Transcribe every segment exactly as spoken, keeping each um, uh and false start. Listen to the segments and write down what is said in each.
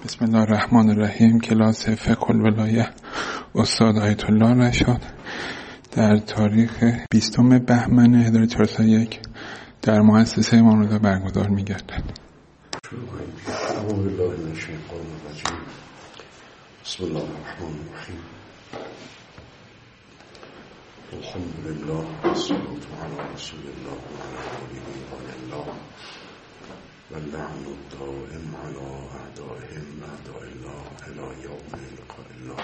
بسم الله الرحمن الرحیم. کلاس فقه الولایه استاد آیت الله رشاد در تاریخ بیستم بهمن هزار و چهارصد و یک در مؤسسه امام رضا برگزار می‌گردد. اعوذ بالله من الشیطان الرجیم. بسم الله الرحمن الرحیم. الحمد لله والصلاة علی رسول الله و علی آله الله و اللعن الدائم على اعدائهم اعداء الله الى یوم لقاء الله.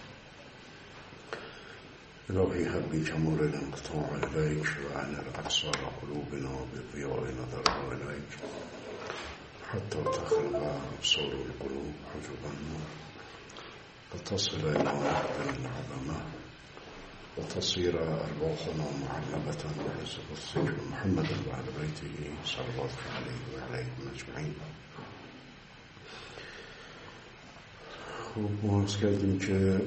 الهی حبی کمال الانقطاع الیک و عن الابصار قلوبنا بضیاء نظرها الیک حتی تخلق ابصار القلوب حجب النور فتصل الى محضر العظمه وتصير أرواحنا معلبة بحسب الذكر محمد وعلى بيته صلوات عليه وعليهم أجمعين. خب ما عرض کردیم که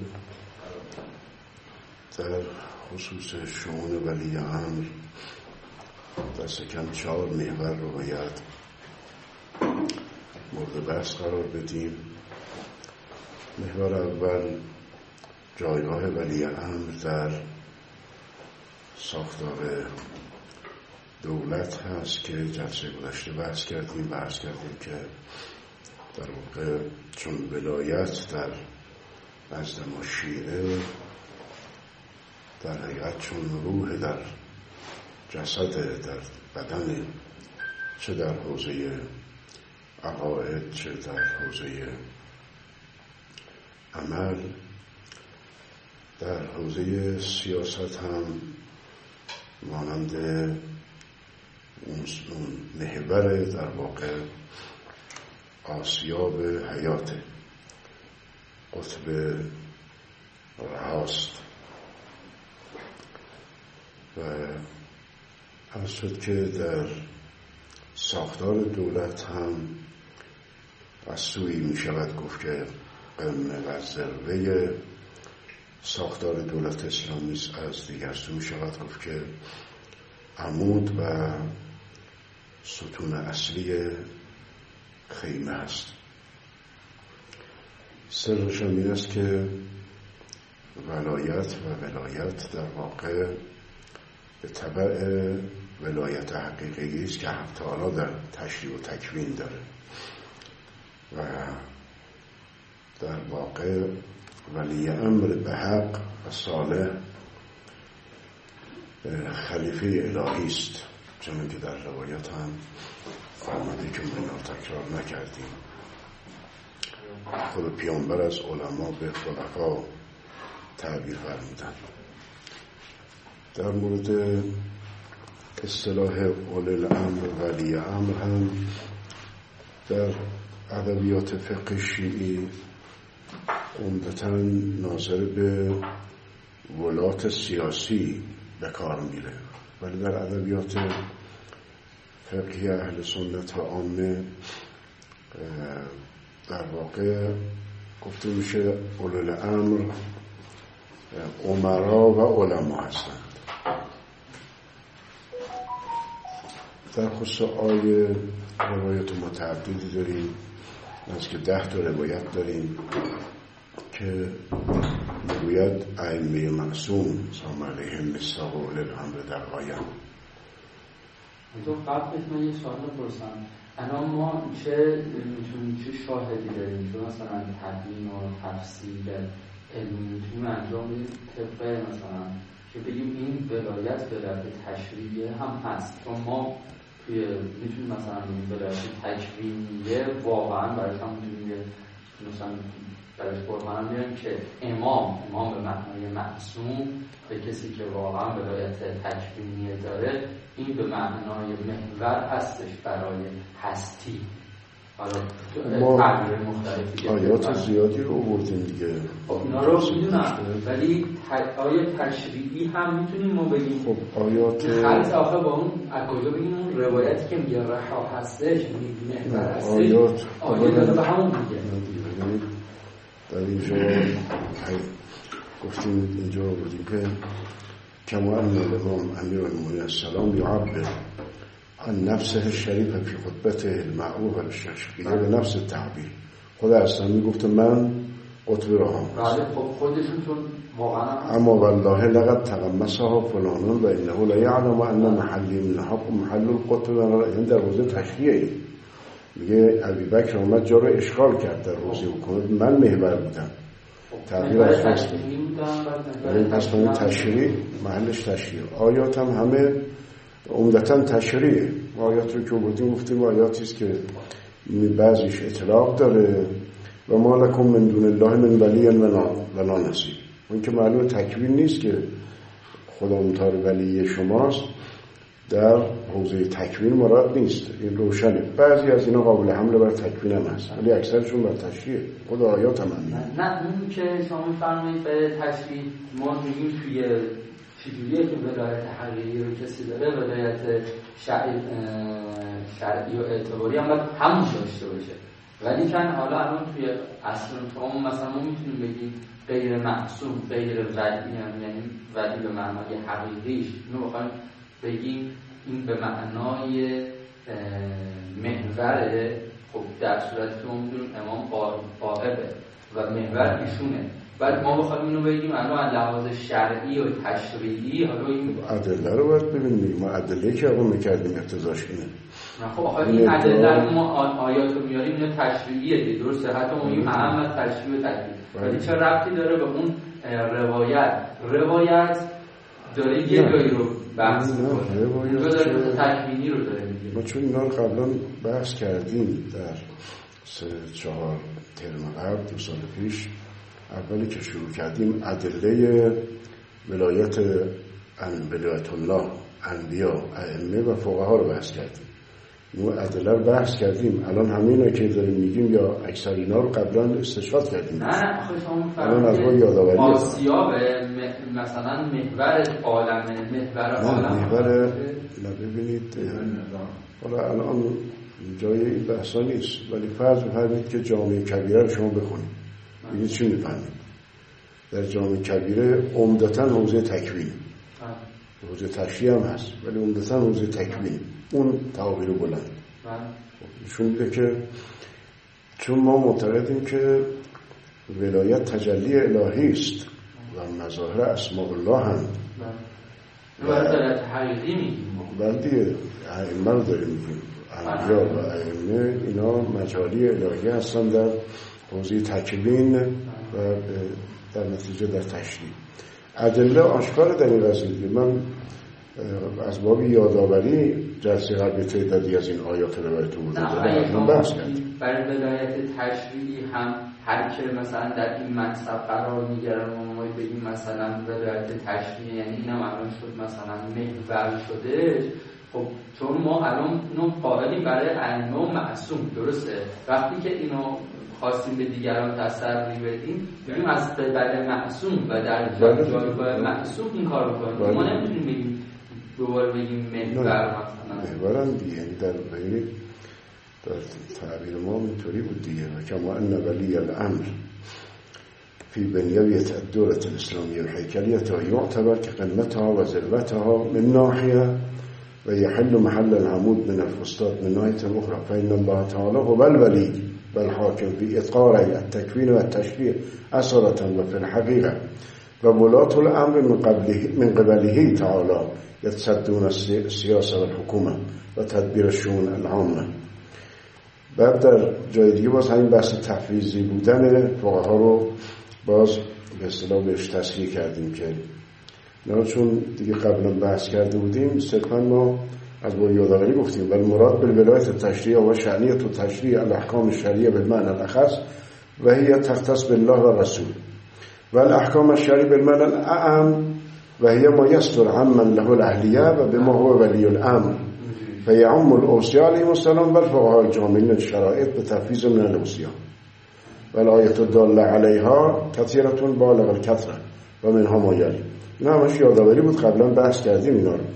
در خصوص شؤون ولی امر دست کم چهار محور رو باید مورد بحث قرار بدیم. محور اول جایگاه ولی امر در ساختار دولت هست که جلسه گذشته بحث کردیم بحث کردیم که در واقع چون ولایت در نزد ما شیعه در حقیقت چون روح در جسد در بدن، چه در حوزه عقاید چه در حوزه عمل، در حوزه سیاست هم مانند اون محور در واقع آسیاب حیات قطب رهاست و عرض شد که در ساختار دولت هم از سوی می شود گفت که قمه و ذروه ساختار دولت اسلامی است، از دیگر سو می شود گفت که عمود و ستون اصلی خیمه است. سرش هم این است که ولایت و ولایت در واقع به تبع ولایت حقیقی است که حق تعالی در تشریع و تکوین داره و در واقع ولی امر به حق و صالح خلیفه الهی است، چون که در روایت هم آمده که ما تکرار نکردیم. خود پیامبر از علما به خلفا تعبیر فرمودند. در مورد اصطلاح اولی الامر ولی امر هم در ادبیات فقه شیعی عمدتاً ناظر به ولات سیاسی به کار میره، ولی در ادبیات فقهی اهل سنت و عامه در واقع گفته میشه اولو الامر امرا و علما هستند. در خصوص آیه روایت متعددی داریم، از که ده تا روایت داریم که میگوید ائمه معصوم سلام علیهم مصداق اولی الامر در آیه. تو قبلش من یه سوال بپرسم، الان ما چه میتونیم چه شاهدی داریم که مثلا تبیین و تفسیر علمی میتونیم انجام بدیم طبق مثلا که بگیم این ولایت ولایت تشریعیه هم هست، چون ما توی میتونیم مثلا این ولایت تکوینیه واقعا برایش هم میتونیم مثلا برایش برهان میاریم که امام امام به معنای معصوم به کسی که واقعا ولایت تکوینیه داره، این به معنای محور هستش برای هستی. ما مختلفی آیات زیادی رو آوردیم دیگه، اینا رو میدونم، ولی آیه تشریعی هم میتونیم ما بگیم خب آیات خلط آخه با اون اکوجا بگیم اون روایتی که میگه رها هستش محور هستش آیات آیه داده به همون دیگه. در اینجا گفتیم اینجا بودیم که کما ان الامام امیر المؤمنین السلام یعبر عن نفسه الشریفه فی خطبته المعروفه للشیخ به نفس التعبیر خود اصلا گفته من قطب راهم. بله خب خودشون چون واقعا اما والله لقد تقمصها فلانون و انه لا يعلم ان محلی منها محل القطب. این در حوزه تشریعی میگه ابوبکر اومد جا رو اشغال کرد در حوزه حکومت، من محور بودم، تغییر از فصل بودم. پس من تشریع محلش تشریع. آیات هم همه عمدتاً تشریعه. آیات رو که بودیم گفتیم آیاتی است که بعضیش اطلاق داره و ما لکم من دون الله من ولی و لا نصیر. اون که معلوم تکوین نیست که خدا متعال ولی شماست، در حوزه تکوین مراد نیست، این روشنه. بعضی از اینا قابل حمل بر تکوین هم هست ولی اکثرشون بر تشریع. خود آیات هم همین. نه اون که شما می‌فرمایید به تشریع ما میگیم توی چجوریه که ولایت حقیقی رو کسی داره، ولایت شرعی شرعی و اعتباری هم باید همون داشته باشه. ولی کن حالا الان توی اصل تمام مثلا ما میتونیم بگیم غیر معصوم، غیر ولی، یعنی ولی به معنای حقیقیش اینو بخوایم بگیم این به معنای محور. خب در صورتی که ما میدونیم امام قائبه و محور ایشونه، بعد ما بخوایم اینو بگیم الان از لحاظ شرعی و تشریعی حالا این ادله رو باید ببینیم. ما ادله که آقا میکردیم اقتضاش اینه. خب آخه این ادله ما آیات رو میاریم اینو تشریعیه دیگه، درسته؟ حتی ما میگیم اهم از تشریع و تکوین، ولی چه ربطی داره به اون روایت؟ روایت داره یه جایی رو بحث می‌کنه، اونجا داره تکوینی رو داره میگه. ما چون اینا رو قبلا بحث کردیم در سه چهار ترم قبل دو سال پیش، اولی که شروع کردیم ادله ولایت ان ولایت الله، انبیا، ائمه و فقها رو بحث کردیم. ما ادله رو بحث کردیم. الان همینا که داریم میگیم یا اکثر اینا رو قبلا استشهاد کردیم. نه نه آخه شما الان از ما یادآوری آسیاب مثلا محور عالم، محور عالم محور نه. ببینید حالا الان جای این بحثا نیست، ولی فرض بفرمایید که جامعه کبیره رو شما بخونید، ببینید چی میفهمید. در جامعه کبیره عمدتاً حوزه تکوین، حوزه تشریع هم هست ولی عمدتاً حوزه تکوین، اون تعابیر بلند نشون میده که چون ما معتقدیم که ولایت تجلی الهی است و مظاهر اسماء الله هم ولایت حقیقی میگیم، بلدیه ائمه رو داریم میگیم، انبیا و ائمه اینا مجالی الهی هستن در حوزه تکوین و در نتیجه در تشریع. ادله آشکار در این قضیه. من از باب یادآوری جلسه قبل تعدادی از این آیات رو براتون گفتم، بحث کردیم. برای ولایت تشریعی هم هر کی مثلا در این منصب قرار میگیره ما بگیم مثلا ولایت تشریعی، یعنی اینم الان شد مثلا محور شده. خب چون ما الان اینو قائلیم برای ائمه و معصوم، درسته؟ وقتی که اینو خواستیم به دیگران تسری بدیم بگیم از قبل معصوم و در جایگاه معصوم این کار بکنیم. ما نمیتونیم بگیم دوباره بگیم محور مثلا محورن دیگه، یعنی در بین در تعبیر ما اینطوری بود دیگه. و کما ان ولی الامر فی بنیویت الدولة الاسلامیه الهیکلیه یعتبر که قمتها و ذروتها من ناحیه و یحل محل العمود من الفسطاط من ناحیه اخرى. فإن الله تعالی هو الولی والحاکم فی اطقار التکوین و التشریع اصالتا و فی الحقیقه و ولاة الامر من قبله من قبله تعالی یتصدون السیاسه و الحکومه و تدبیر الشؤون العامه. بعد در جای دیگه باز همین بحث تفویضی بودن فقها رو باز به اصطلاح بهش تصحیح کردیم که نه چون دیگه قبلا بحث کرده بودیم، صرفا ما از با یادآوری گفتیم ولی مراد بالولایت التشریع و شأنیت التشریع الاحکام الشرعیه بالمعنى الاخص و هي تختص بالله و رسول و الاحکام الشرعیه بالمعنى الاعم و هي ما يستر عمن له الاهلیه و بما هو ولی الامر فيعم الاوصياء عليهم السلام والفقهاء الجامعين الشرائط بتفويض من الاوصياء والآية الدالة عليها كثيرة بالغ الكثرة و منها ما يلي. اینا همش یادآوری بود، قبلا بحث کردیم اینا رو.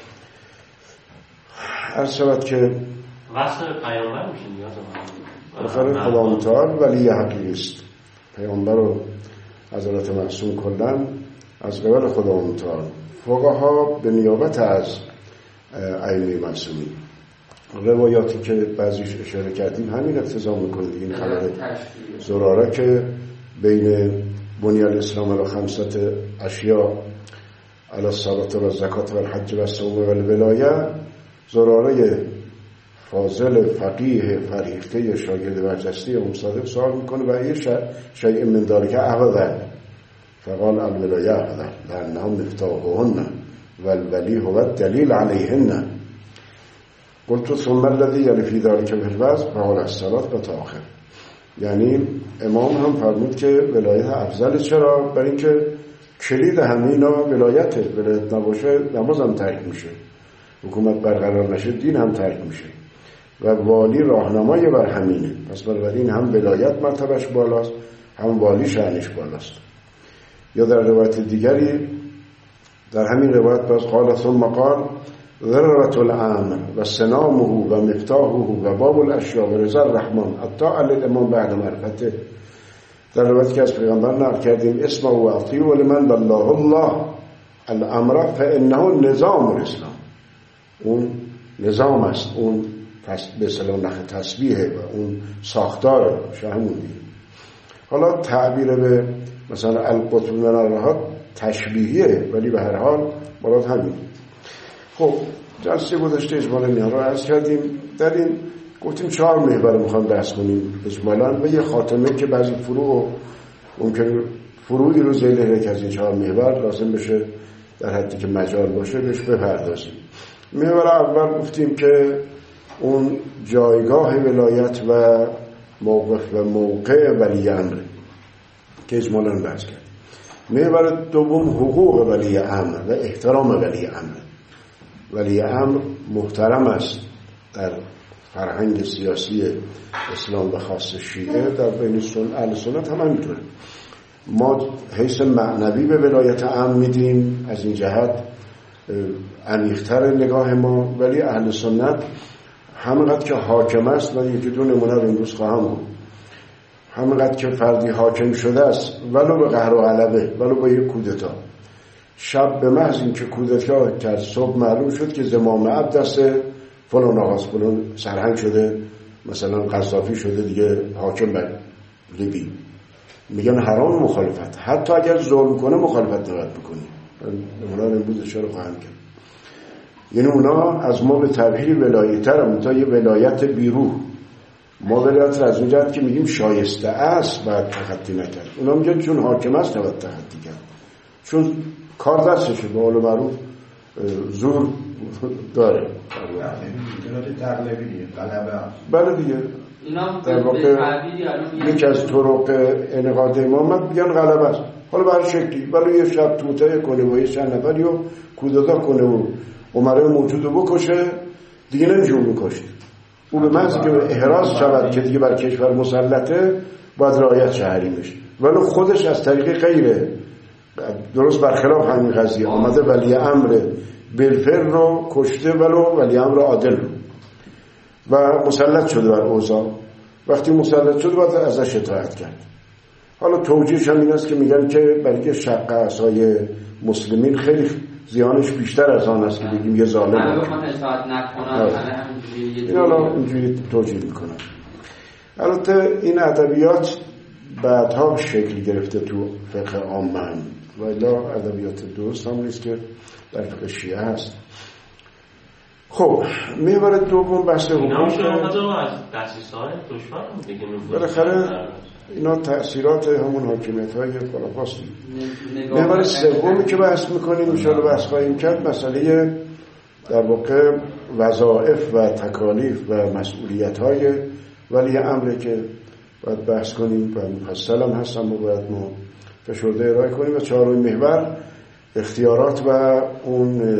هر شود که وصل پیامبر میشه نیاز آخر خدا متعال ولی حقیقی است. پیامبر و حضرت معصوم کلن از قبل خدا متعال، فقها به نیابت از ائمه معصومین روایاتی که بعضیش اشاره کردیم همین اقتضا میکنه دیگه. این خبر زراره که بین بنی الاسلام علی خمسة اشیاء علی الصلاة و الزکات و الحج و الصوم و الولایه، زراره فاضل فقیه فریخته شاگرد برجسته امام صادق سوال میکنه و این شیء من ذلک احوذ، فقال الولایه احوذ لانهم مفتاحهن والولی هو الدلیل علیهن. قلت ثم الذي یلی فی ذلک بالوضع فقال الصلاة و تا آخر. یعنی امام هم فرمود که ولایت افضل. چرا؟ برای اینکه کلید همه اینا ولایته. ولایت نباشه نماز هم ترک میشه، حکومت برقرار نشه دین هم ترک میشه و والی راهنمای بر همینه. پس بنابراین هم ولایت مرتبهش بالاست، هم والی شأنش بالاست. یا در روایت دیگری در همین روایت باز قال ثم قال ذروة الامر و سنامه و مفتاحه و باب الاشیاء و رضا الرحمن الطاعة للامام بعد معرفته. در روایتی که از پیغمبر نقل کردیم اسمع و اطیعوا لمن والله الله الامر فانه نظام الاسلام. اون نظام است، اون به اصطلاح نخ تسبیحه و اون ساختار شهمونی. حالا تعبیر به مثلا القطب من الرهات تشبیهیه، ولی به هر حال مراد همین. خب جلسه گذشته اجمالا اینا رو عرض کردیم. در این گفتیم چهار محور رو میخوام بحث کنیم اجمالا و یه خاتمه که بعضی فروع ممکنه فروعی رو ذیل که از این چهار محور لازم بشه در حدی که مجال باشه بهش بپردازیم. محور اول گفتیم که اون جایگاه ولایت و موقف و موقع ولی امر که اجمالا بحث کرد. محور دوم حقوق ولی امر و احترام ولی امر. ولی امر محترم است در فرهنگ سیاسی اسلام و خاص شیعه، در بین سن اهل سنت هم همینطوره. ما حیث معنوی به ولایت امر میدیم، از این جهت عمیق‌تر نگاه ما، ولی اهل سنت همینقدر که حاکم است و یکی دو نمونه رو امروز خواهم گفت، همینقدر که فردی حاکم شده است ولو به قهر و غلبه، ولو با یک کودتا، شب به محض این که کودتا کرد صبح معلوم شد که زمام عبد دست فلان آغاز فلان سرهنگ شده، مثلا قذافی شده دیگه حاکم بر لیبی، میگن حرام مخالفت، حتی اگر ظلم کنه مخالفت نباید بکنی. نمونه رو امروز اشاره خواهم کرد. یعنی اونا از ما به تبهیر ولایتر هم تا یه ولایت بیروح. ما ولایت را از اون جهت که میگیم شایسته است باید تخطی نکرد، اونا میگن چون حاکم است نباید تخطی کرد، چون کار دستشه. به قول معروف زور داره. بله دیگه در واقع یکی از طرق انعقاد امامت میگن غلبه است. حالا برای شکلی ولی یه شب توطئه کنه و یه چند نفری رو کودتا کنه و عمره موجود رو بکشه، دیگه نمیشه اون بکشه. او به محض که احراز شود که دیگه بر کشور مسلطه باید رعایت شهریمش، ولی خودش از طریق غیره درست برخلاف همین قضیه آمده ولی امر بالفعل رو کشته، ولو ولی امر عادل رو و مسلط شده بر اوضاع. وقتی مسلط شده باید ازش اطاعت کرد. حالا توجیهش هم این است که میگن که برای شق عصای مسلمین خیلی زیانش بیشتر از آن است که بگیم یه ظالم من بخوام اطاعت نکنم. این حالا اینجوری توجیه میکنن. البته این ادبیات بعدها شکل گرفته تو فقه عامه و الا ادبیات درست هم نیست که در فقه شیعه هست. خب محور دوم بحث حقوق. اینا میشه از تأسیس‌های دشمن دیگه. بالاخره اینا تأثیرات همون حاکمیت‌های خلافاست. محور سومی که بحث می‌کنیم ان شاءالله بحث خواهیم کرد مسئله در واقع وظایف و تکالیف و مسئولیت‌های ولی امر که باید بحث کنیم و مفصل هم هستم و باید ما فشرده ارائه کنیم. و چهارمین محور اختیارات و اون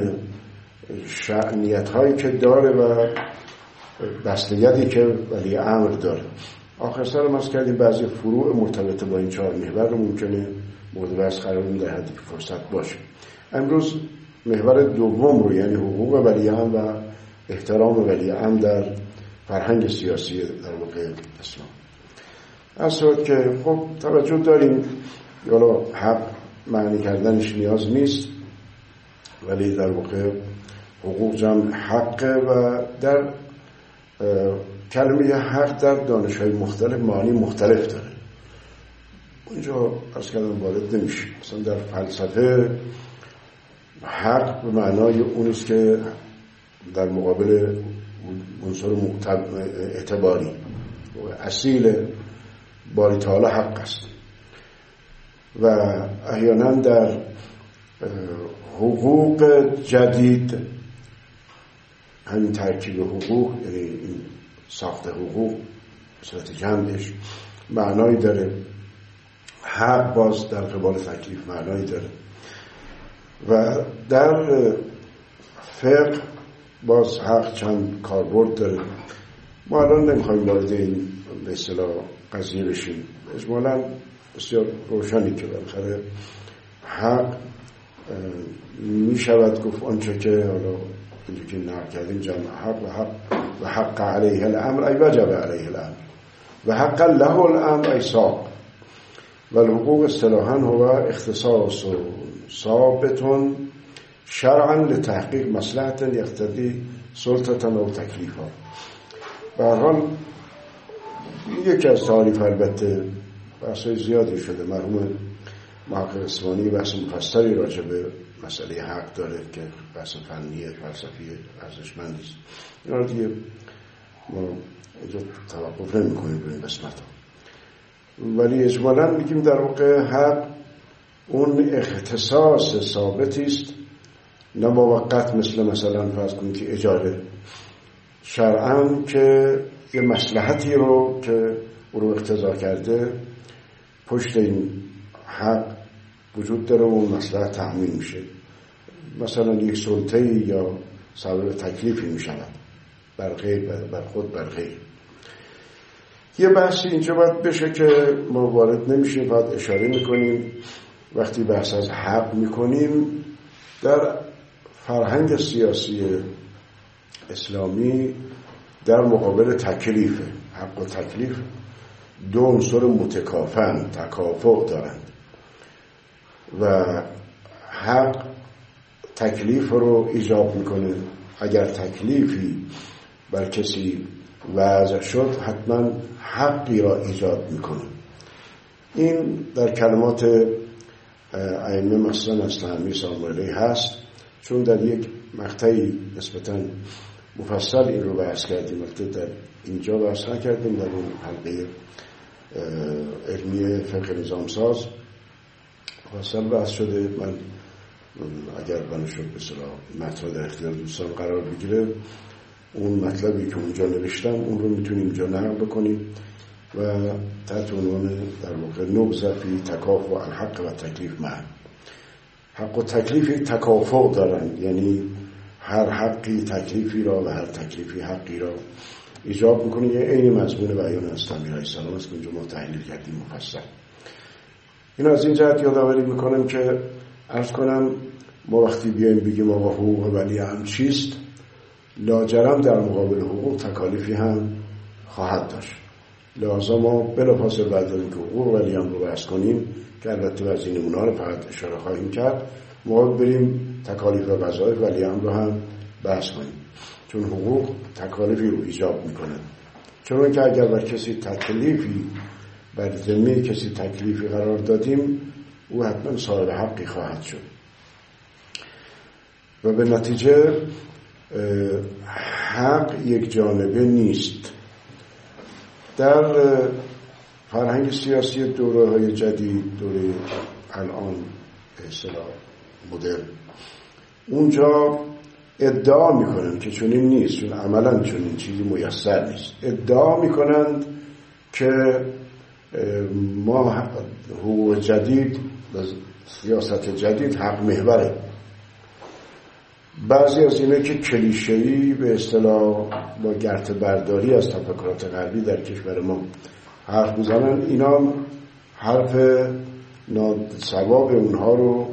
شأنیت هایی که داره و بستگیتی که ولی امر داره. آخر سر ما کردیم بعضی فروع مرتبط با این چهار محور رو ممکنه مورد بحث قرار بدیم در حدی که فرصت باشه. امروز محور دوم رو یعنی حقوق ولی امر و احترام ولی امر در فرهنگ سیاسی در واقع اسلام. اصلا که خب توجه داریم یالا حق معنی کردنش نیاز نیست، ولی در واقع حقوق جمع حقه و در کلمه حق در دانش‌های مختلف معانی مختلف داره. اونجا از کلمه وارد نمیشه. مثلا در فلسفه حق به معنای اونیست که در مقابل عنصر اعتباری اصیل باری تعالی حق است و احیانا در حقوق جدید همین ترکیب حقوق، یعنی این ساخت حقوق صورت جمعش معنایی داره، حق باز در قبال تکلیف معنایی داره و در فقه باز حق چند کاربرد داره. ما الان نمیخوایم وارد این به اصطلاح قضیه بشیم. اجمالاً بسیار روشنی که بالاخره حق می شود گفت آنچه که حالا اینجا که نقل کردیم جمع حق و حق و حق علیه الامر ای وجب علیه الامر و حق له الامر ای صاب و الحقوق اصطلاحاً هو اختصاص ثابت شرعاً لتحقیق مصلحت یقتضی سلطة او تکلیفا. به هر حال یکی از تعاریف البته بحثای زیادی شده. مرحوم محقق اصفهانی بحث مفصلی راجع به مسئله حق داره که بحث فنی فلسفی ارزشمندی است. اینا رو دیگه ما اینجا توقف نمی کنیم به این قسمت ها، ولی اجمالاً میگیم در واقع حق اون اختصاص ثابتی است، نه موقت مثل مثلا فرض کنید که اجاره، شرعاً که یه مصلحتی رو که او رو اقتضا کرده پشت این حق وجود داره و اون مصلحت تأمین میشه. مثلا یک سلطه‌ای یا سبب تکلیفی میشود بر غیر بر خود بر غیر. یه بحثی اینجا باید بشه که ما وارد نمیشیم، فقط اشاره میکنیم. وقتی بحث از حق میکنیم در فرهنگ سیاسی اسلامی در مقابل تکلیف، حق و تکلیف دو عنصر متکافئن، تکافؤ دارند و حق تکلیف رو ایجاب میکنه. اگر تکلیفی بر کسی وضع شد حتما حقی را ایجاد میکنه. این در کلمات ائمه مثلا اسلامی ساموئلی هست، چون در یک مقطعی نسبتاً مفصل این رو بحث کردیم. البته در اینجا بحث نکردیم، در اون حلقه علمی فقه نظام ساز مفصل بحث شده. من اگر بنا شد به اصطلاح مطلب در اختیار دوستان قرار بگیره، اون مطلبی که اونجا نوشتم اون رو میتونیم اینجا نقل بکنیم و تحت عنوان در واقع نبذ فی تکافؤ الحق و تکلیف معا. حق و تکلیفی تکافؤ دارن، یعنی هر حقی تکلیفی را و هر تکلیفی حقی را ایجاب میکنه. یه عین مضمون بیان اسلامی علیه السلام است که اونجا ما تحلیل کردیم مفصل. این از این جهت یادآوری میکنم که عرض کنم ما وقتی بیایم بگیم آقا حقوق ولی هم چیست، لاجرم در مقابل حقوق تکالیفی هم خواهد داشت. لازم ما بلافاصله بعد از اینکه حقوق ولی هم رو بحث کنیم که البته از این اونها رو فقط اشاره خواهیم کرد، ما بریم تکالیف و وظایف ولی هم رو هم بحث کنیم، چون حقوق تکالیفی رو ایجاب میکنه. چون که اگر بر کسی تکلیفی بر ذمه کسی تکلیفی قرار دادیم، او حتما صاحب حقی خواهد شد و به نتیجه حق یک جانبه نیست. در فرهنگ سیاسی دوره های جدید، دوره الان به اصطلاح مدرن، اونجا ادعا میکنند که چنین نیست، چون عملا چنین چیزی میسر نیست. ادعا میکنند که ما حقوق جدید و سیاست جدید حق محوره. بعضی از اینه که کلیشه‌ای به اصطلاح با گرت برداری از تفکرات غربی در کشور ما حرف میزنن، اینا حرف ناصواب اونها رو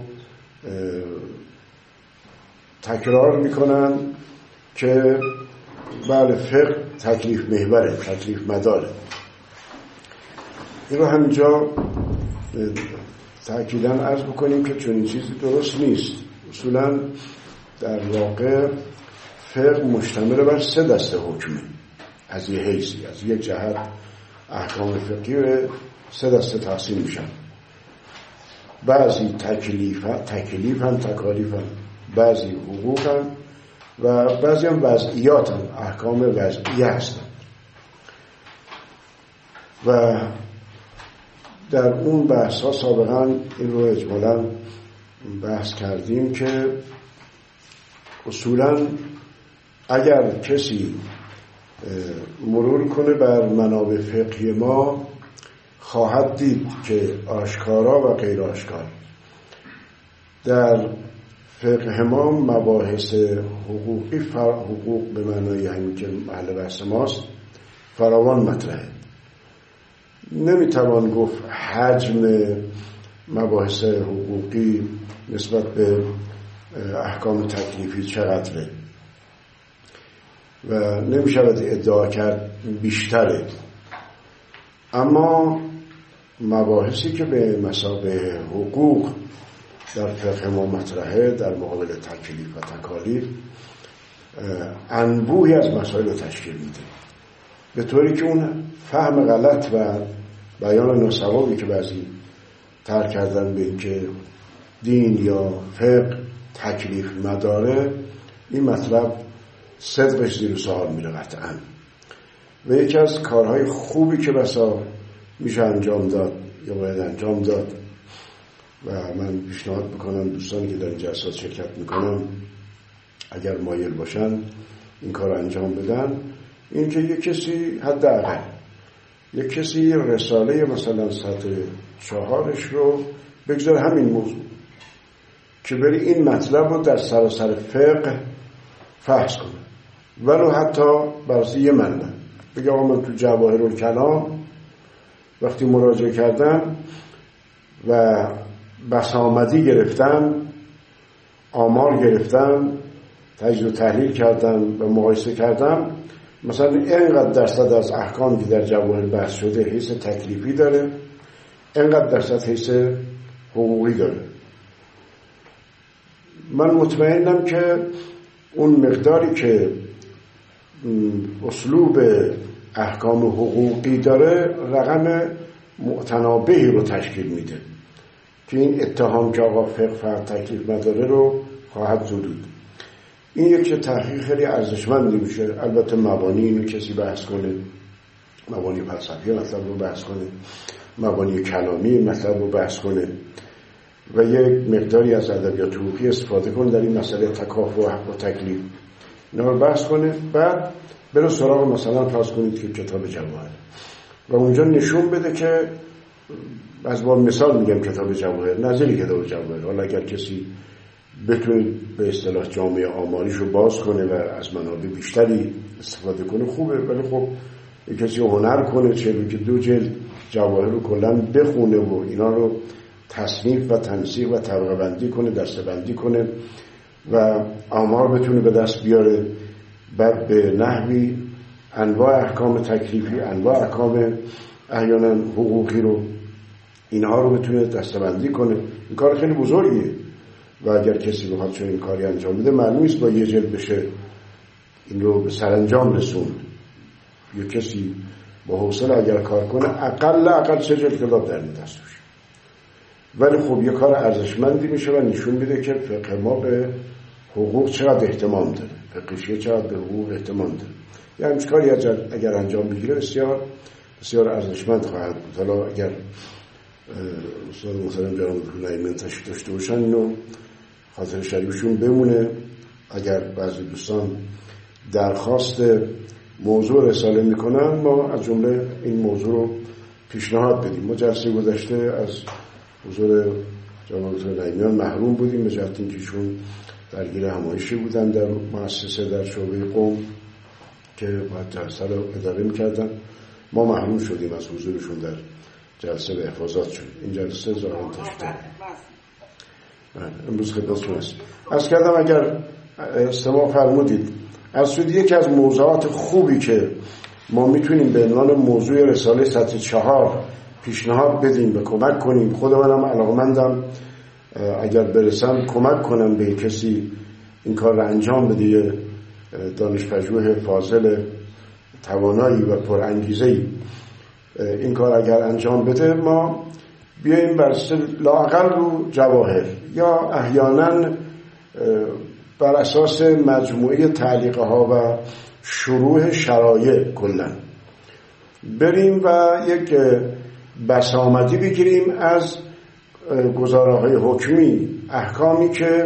تکرار میکنن که بله فقه تکلیف محوره، تکلیف مداره. این رو همینجا تأکیداً عرض بکنیم که چنین چیزی درست نیست. اصولاً در واقع فقه مشتمل بر سه دسته حکمه. از یه حیثی، از یک جهت احکام فقهی به سه دسته تقسیم میشن. بعضی تکلیفن، تکلیفن، تکالیفن، بعضی حقوقن و بعضی هم وضعیاتن، احکام وضعی هستن. و در اون بحث ها سابقا این رو اجمالا بحث کردیم که اصولا اگر کسی مرور کنه بر منابع فقهی ما خواهد دید که آشکارا و غیر آشکار در فقه ما مباحث حقوقی فر... حقوق به معنای همین که محل بحث ماست فراوان مطرحه. نمیتوان گفت حجم مباحث حقوقی نسبت به احکام تکلیفی چقدره و نمیشود ادعا کرد بیشتره، اما مباحثی که به مثابه حقوق در فقه ما مطرحه در مقابل تکلیف و تکالیف انبوهی از مسائل تشکیل میده، به طوری که اون فهم غلط و بیان ناصوابی که بعضی ترک کردن به این که دین یا فقه تکلیف مداره، این مطلب صدقش زیر سوال میره قطعا. و یکی از کارهای خوبی که بسا میشه انجام داد یا باید انجام داد و من پیشنهاد میکنم دوستانی که در این جلسات شرکت میکنم اگر مایل باشن این کار انجام بدن، این که یک کسی حداقل یک کسی رساله مثلا سطح چهارش رو بگذار همین موضوع که بری این مطلب رو در سراسر فقه فحص کنه، ولو حتی برای یه منبع بگه آقا من تو جواهر الکلام وقتی مراجعه کردم و بسامدی گرفتم، آمار گرفتم، تجزیه و تحلیل کردم و مقایسه کردم، مثلا اینقدر درصد از احکامی که در جواهر بحث شده حیث تکلیفی داره، اینقدر درصد حیث حقوقی داره. من مطمئنم که اون مقداری که اسلوب احکام حقوقی داره رقم متنابهی رو تشکیل میده که این اتهام که آقا فقه فرق تکلیف نداره رو خواهد زدود. این یک تحقیق خیلی ارزشمندی میشه. البته مبانی اینو کسی بحث کنه، مبانی فلسفی مطلب رو بحث کنه، مبانی کلامی مطلب رو بحث کنه و یک مقداری از ادبیات حقوقی استفاده کنه در این مسئله تکافؤ و حق و تکلیف، اینا رو بحث کنه. بعد بره سراغ مثلا فرض کنید که کتاب جواهر و اونجا نشون بده که از باب مثال میگم کتاب جواهر نظری کتاب جواهر، حالا اگر کسی بتونید به اصطلاح جامعه آماریش رو باز کنه و از منابع بیشتری استفاده کنه خوبه، ولی خب کسی هنر کنه چه که دو جلد جواهر رو کلا بخونه و اینا رو تصنیف و تنسیق و طبقه بندی کنه، دسته بندی کنه و آمار بتونه به دست بیاره، بعد به نحوی انواع احکام تکلیفی، انواع احکام احیانا حقوقی رو اینها رو بتونه دسته بندی کنه. این کار خیلی بزرگیه و اگر کسی بخواد چون این کاری انجام بده معلوم نیست با یه جلد بشه این رو به سرانجام رسوند. یه کسی با حوصله اگر کار کنه اقل اقل سه جلد کتاب در دستش، ولی خب یه کار ارزشمندی میشه و نشون میده که فقه ما به حقوق چقدر احتمام داره، فقهیه چقدر به حقوق احتمام داره. یه همچه کاری اگر انجام بگیره بسیار بسیار ارزشمند خواهد بود. حالا اگر استاد محترم جناب دکتر نعیمیان تشریف داشته باشن اینو خاطر شریفشون بمونه. اگر بعضی دوستان درخواست موضوع رساله میکنن ما از جمله این موضوع رو پیشنهاد بدیم. ما جلسه گذشته از حضور جناب دکتر نعیمیان محروم بودیم به جهت اینکه ایشون درگیر همایشی بودن در مؤسسه در شعبه قم که باید جلسه رو اداره میکردن. ما محروم شدیم از حضورشون در جلسه به احفاظات شد. این جلسه ظاهرا تشکیل امروز خدمتتون هست. عرض کردم اگر استماع فرمودید از شد یکی از موضوعات خوبی که ما میتونیم به عنوان موضوع رساله سطح چهار پیشنهاد بدیم و کمک کنیم. خود منم علاقمندم اگر برسم کمک کنم به کسی این کار رو انجام بده، دانشپژوه فاضل توانایی و پرانگیزه‌ای این کار اگر انجام بده، ما بیاییم بر لااقل رو جواهر یا احیانا بر اساس مجموعه تعلیقه ها و شروع شرایع کلا بریم و یک بسامدی بگیریم از گزاره های حکمی، احکامی که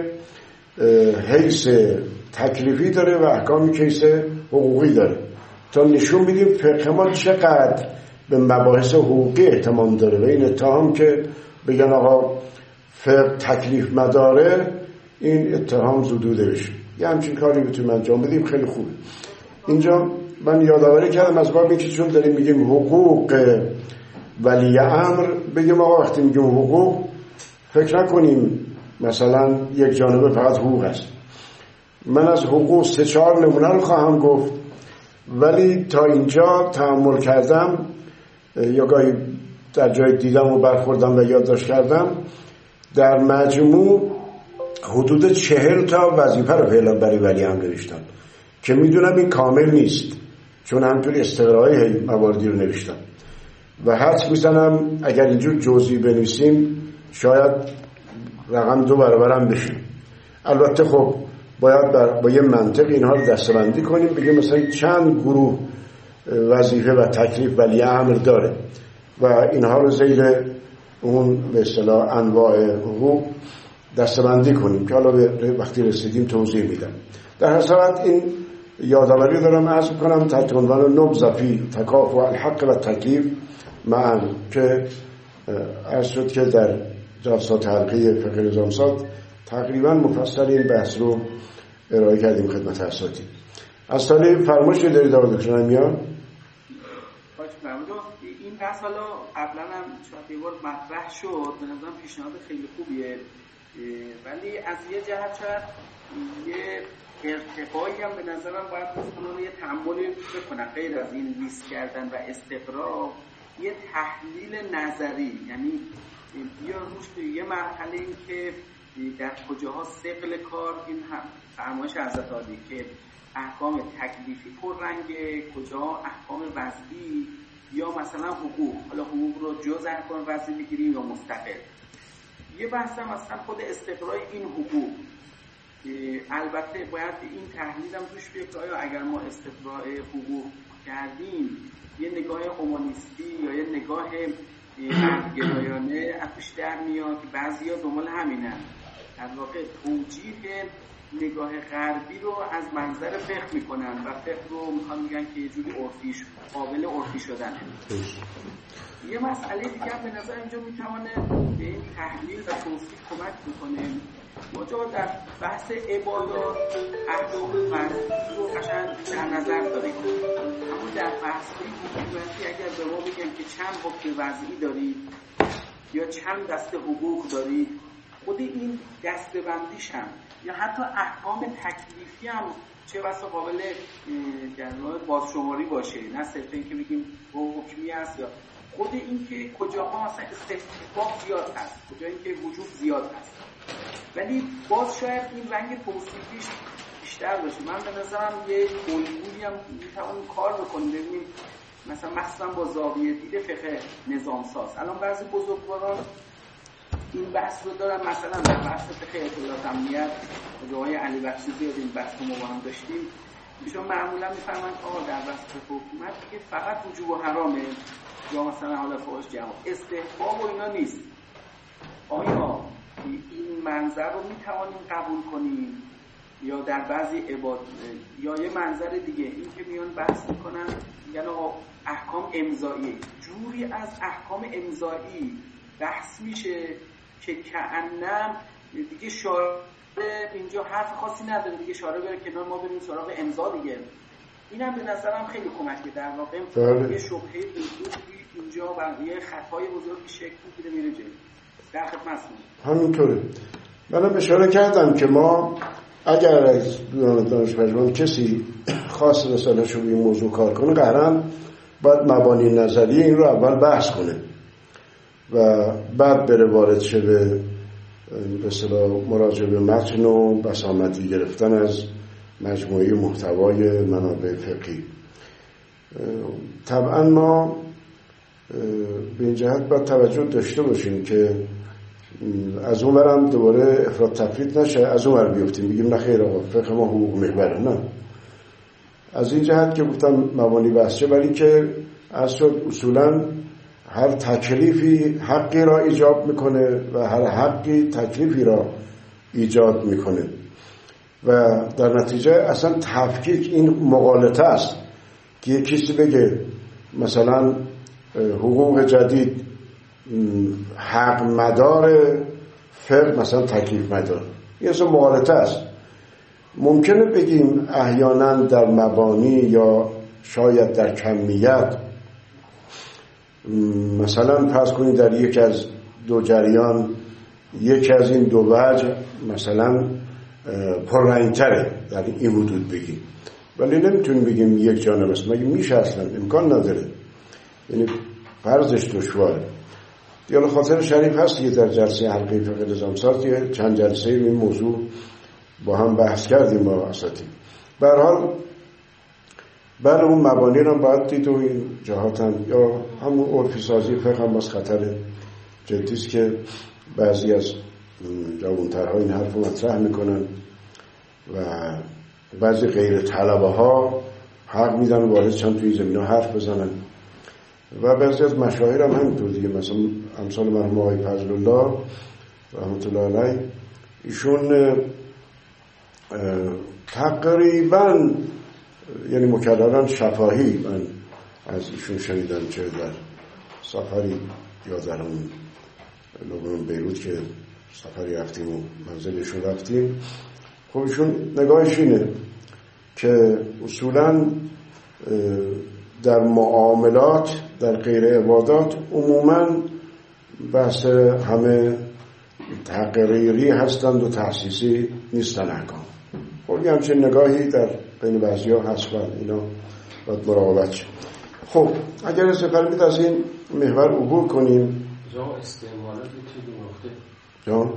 حیث تکلیفی داره و احکامی که حیث حقوقی داره، تا نشون بدیم فقه ما چقدر به مباحث حقوقی اهتمام داره و این اتهام که بگن آقا فقه تکلیف مداره، این اتهام زدوده بشه. یه همچین کاری بتونیم انجام بدیم، خیلی خوبه. اینجا من یادآوری کردم از باب اینکه چون داریم میگیم حقوق ولی امر، بگیم آقا وقتی میگیم حقوق فکر نکنیم مثلا یک جانبه فقط حقوق است. من از حقوق سه چهار نمونه رو خواهم گفت، ولی تا اینجا تأمل کردم یا گاهی در جای دیدم و برخوردم و یادداشت کردم، در مجموع حدود چهل تا وظیفه رو فعلا برای ولی امر نوشتم که میدونم این کامل نیست، چون همطوری استقرایی مواردی رو نوشتم و حدس میزنم اگر اینجور جزئی بنویسیم شاید رقم دو برابرم بشه. البته خب باید با یه منطق اینها رو دسته‌بندی کنیم، بگیم مثلا چند گروه وظیفه و تکلیف ولی امر داره و اینها رو زیر اون به اصطلاح انواع حقوق دسته‌بندی کنیم که حالا وقتی رسیدیم توضیح میدم. در هر صورت این یادآوری دارم عرض کنم تحت عنوان نبذ فی تکافؤ الحق و تکلیف معا که عرض شد که در جلسات حلقه فقه نظامساز تقریبا مفصل این بحث رو ارائه کردیم خدمت اساتید. از طریق فرمایش دارید آقای دکتر نمیان؟ باش ممنون. این بحث حالا قبلا هم چند بار مطرح شد، به نظرم پیشنهاد خیلی خوبیه، ولی از یه جهت شاید یه ارتقایی هم به نظرم باید بکنم، یه تأملی بکنم غیر از این لیست کردن و استقرا، یه تحلیل نظری، یعنی بیا روش یه مرحله این که در کجاها ثقل کار، این هم فرمایش حضرت عالی که احکام تکلیفی پررنگه، کجا احکام وضعی یا مثلا حقوق، حالا حقوق رو جز احکام وضعی میگیریم یا مستقل. یه بحث هم اصلا خود استقرای این حقوق، البته باید این تحلیل هم توش بیاد که آیا اگر ما استقرای حقوق کردیم یه نگاه اومانیستی یا یه نگاه غربگرایانه اتوش در میاد که بعضی ها دنبال همینن، در واقع توجیه نگاه غربی رو از منظر فقه میکنن و فقه رو میخوان میگن که یه جوری عرفیش قابل عرفی شدنه. یه مسئله دیگه هم به نظر اینجا میتوانه به این تحلیل و توصیف کمک بکنه. ما جا در بحث عبادات احکام وضعی رو قشنگ در نظر داریم، اما در بحث حقوقی اگر به ما بگن که چند حکم وضعی دارید یا چند دسته حقوق دارید، خود این دسته‌بندیش هم یا حتی احکام تکلیفی هم چه بسا قابل در واقع بازشماری باشه، نه صرف این که بگیم حکمی است، یا خود این که کجاها مثلا استحقاق زیاد هست، کجا این که وجود زیاد هست، ولی باز شاید این رنگ توصیفیش بیشتر باشه. من به نظرم یه الگویی هم میتوانیم کار بکنیم، ببینیم مثلا مثلا با زاویه دید فقه نظامساز. الان بعضی بزرگواران این بحث رو دارن، مثلا در بحث فقه اطلاعات امنیت جای علی بخشی زیاد این بحث رو ما با هم داشتیم، ایشون معمولا میفهمن آقا در بحث فقه حکومت که فقط وجوب و حرامه یا مثلا حالا فحش جواب استحباب و اینا نیست. آیا این منظر رو میتوانیم قبول کنیم یا در بعضی عباد یا یه منظر دیگه این که میان بحث میکنن یعنی احکام امضایی، جوری از احکام امضایی بحث میشه که کأنم دیگه شارع اینجا حرف خاصی نداره، دیگه شارع بره کنار، ما بریم سراغ امضا دیگه. اینم به نظرم خیلی کمکه، در واقع یه شبهه بزرگی اینجا و یه خطای بزرگی شکل میگیره میره جلو. در خدمتتون. همینطوره. منم اشاره کردم که ما اگر از دانش پژوهان کسی خاص رساله‌اش رو این موضوع کار کنه، قطعاً باید مبانی نظری این رو اول بحث کنه و بعد بره وارد شه به به اصطلاح مراجعه به متن و بسامدی گرفتن از مجموعه محتوای منابع فقهی. طبعا ما به این جهت باید توجه داشته باشیم که از اون برم دوباره افراط تفرید نشه، از اون بر بیفتیم بگیم نه خیر آقا فقه ما حقوق محوره. نه، از این جهت که گفتم مبانی بحثه، ولی که از شد اصولا هر تکلیفی حقی را ایجاب میکنه و هر حقی تکلیفی را ایجاد میکنه و در نتیجه اصلا تفکیک این مغالطه است که یک کسی بگه مثلا حقوق جدید حق مدار، فقه مثلا تکلیف مدار. این اصلا مغالطه است. ممکنه بگیم احیانا در مبانی یا شاید در کمیت مثلا فرض کنید در یک از دو جریان یک از این دو وجه مثلا پررنگتره در این حدود بگیم، ولی نمیتونیم بگیم یک جانب است. مگه میشه؟ اصلا امکان نداره، یعنی فرضش دشواره. دیالا خاطر شریف هست که در جلسه حلقه فقه نظامساز که چند جلسه این موضوع با هم بحث کردیم با اساتید. به هر حال بله اون مبانی رو باید دید و این جهات هم یا همون عرفی سازی فقه هم باز خطر جدیست که بعضی از جوانترها این حرف رو مطرح میکنن و بعضی غیر طلبه ها حق میدن و وارد چند توی زمین ها حرف بزنن و بعضی از مشاهیر هم همینطور دیگه، مثلا امثال مرحوم آقای فضل الله رحمت الله علیه، ایشون تقریبا یعنی مکررن شفاهی من از ایشون شنیدم که در سفری یا در اون لبنان بیروت که سفری رفتیم و منزلشون رفتیم، خب ایشون نگاهش اینه که اصولا در معاملات در غیر عبادات عموما بحث همه تقریری هستند و تحسیسی نیستن احکام. خب یه همچین نگاهی در بین بعضی ها هست و اینا باید مراقبت شد. خب اگر از فرمید از این محور عبور کنیم. جا استعمالات چی دو نقطه؟ جا؟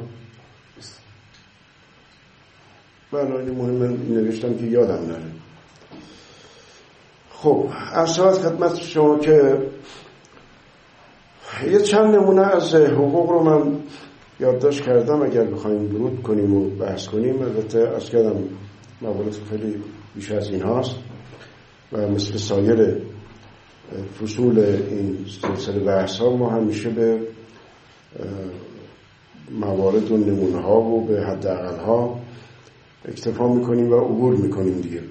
بله این مهم، من نوشتم که یادم نره. خب ارشاد خدمت شما که یه چند نمونه از حقوق رو من یادداشت کردم اگر بخوایم ورود کنیم و بحث کنیم. البته از کردم موارد خیلی بیش از این هاست و مثل سایر فصول این سلسله بحث ها ما همیشه به موارد و نمونه ها و به حداقل ها اکتفا میکنیم و عبور میکنیم دیگه.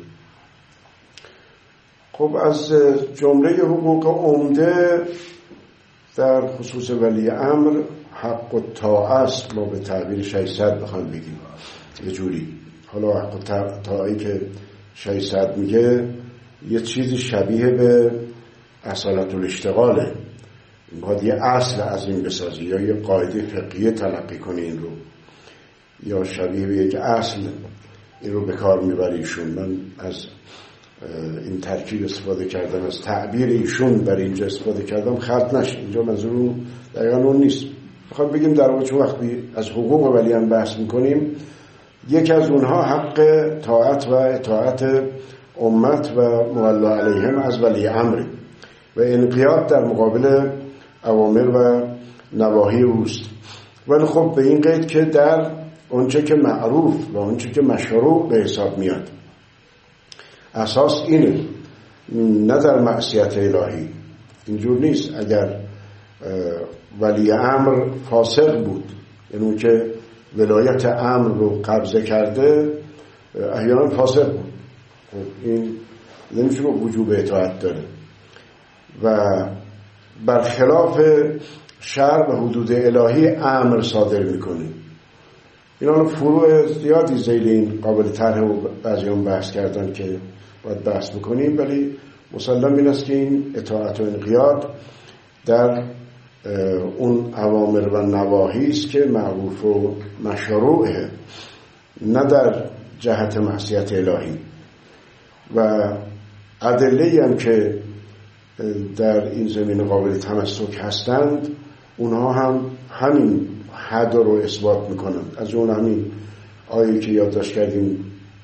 خب از جمله حقوق عمده در خصوص ولی امر حق و طاعه است، ما به تعبیر ششصد بخوایم بگیم یه جوری. حالا حق و طاعه‌ای که ششصد میگه یه چیزی شبیه به اصالت الاشتغاله، باید یه اصل از این بسازی یا یه قاعده فقهی تلقی کنی این رو، یا شبیه به یک اصل این رو به کار میبری ایشون. من از این ترکیب استفاده کردم، از تعبیر ایشون برای اینجا استفاده کردم، خلط نشه اینجا منظور دقیقا اون نیست. میخوام بگیم در واقع چون وقتی از حقوق ولی هم بحث میکنیم یکی از اونها حق طاعت و اطاعت امت و مولا علیهم از ولی امر و انقیاد در مقابل اوامر و نواهی اوست. ولی خب به این قید که در اونچه که معروف و اونچه که مشروع به حساب میاد. اساس اینه، نه در معصیت الهی. اینجور نیست. اگر ولی امر فاسق بود، یعنی اون که ولایت امر رو قبضه کرده احیانا فاسق بود، این نمیشه که وجوب اطاعت داره و برخلاف شرع و حدود الهی امر صادر میکنه. اینا فروع زیادی زیل این قابل طرح و بعضی هم بحث کردن که باید بحث بکنیم، ولی مسلم این است که این اطاعت و انقیاد در اون اوامر و نواهی است که معروف و مشروعه، نه در جهت معصیت الهی. و ادله‌ای هم که در این زمین قابل تمسک هستند اونها هم همین حد رو اثبات میکنن. از اون همین آیه که یادداشت کردیم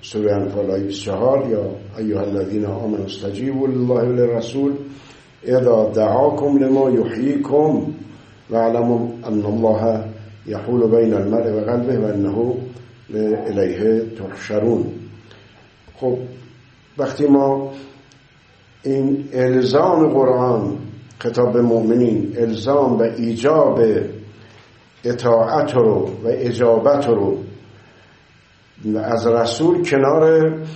سوره انفال آیه بیست و چهار یا ایها الذین آمنوا استجیبوا لله وللرسول اذا دعاکم لما یحییکم واعلموا ان الله یحول بین المرء و قلبه و انه الیه تحشرون. خب وقتی ما این الزام قرآن خطاب به مؤمنین، الزام و ایجاب اطاعت رو و اجابت رو از رسول کنار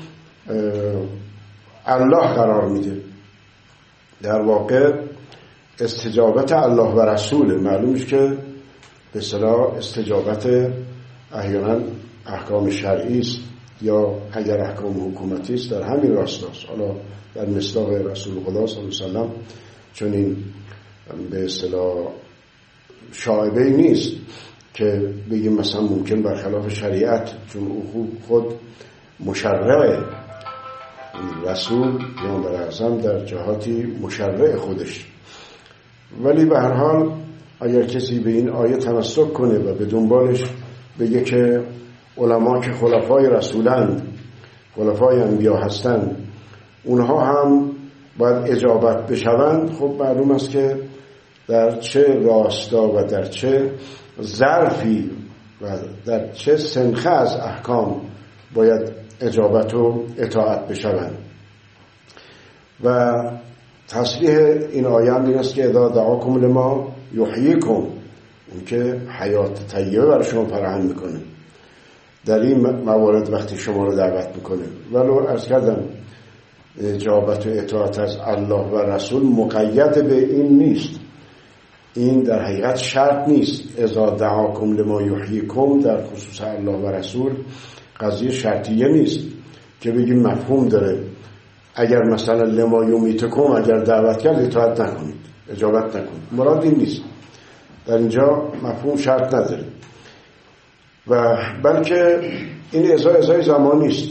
الله قرار میده، در واقع استجابت الله و رسوله. معلومش که به اصطلاح استجابت احیانا احکام شرعی است یا اگر احکام حکومتی است در همین راستاست. حالا در مصداق رسول خدا صلی الله علیه و سلم چون این به اصطلاح شایبه نیست که بگیم مثلا ممکن برخلاف شریعت، چون او خود مشرع رسول پیامبر اعظم در جهاتی مشرع خودش. ولی به هر حال اگر کسی به این آیه تمسک کنه و به دنبالش بگه که علما که خلفای رسولند، خلفای انبیا هستند، اونها هم باید اجابت بشوند، خب معلوم است که در چه راستا و در چه ظرفی و در چه سنخه از احکام باید اجابت و اطاعت بشوند. و تصریح این آیه هم این است که اذا دعاکم لما یحییکم، اون که حیات طیبه برای شما فراهم میکنه، در این موارد وقتی شما رو دعوت میکنه. ولو عرض کردم اجابت و اطاعت از الله و رسول مقید به این نیست، این در حقیقت شرط نیست. اذا دعاکم لما یحییکم در خصوص الله و رسول قضیه شرطیه نیست که بگیم مفهوم داره اگر مثلا لما یمیتکم اگر دعوت کرد اطاعت نکنید، اجابت نکنید. مراد این نیست، در اینجا مفهوم شرط نداره. و بلکه این ازای ازای زمانی است،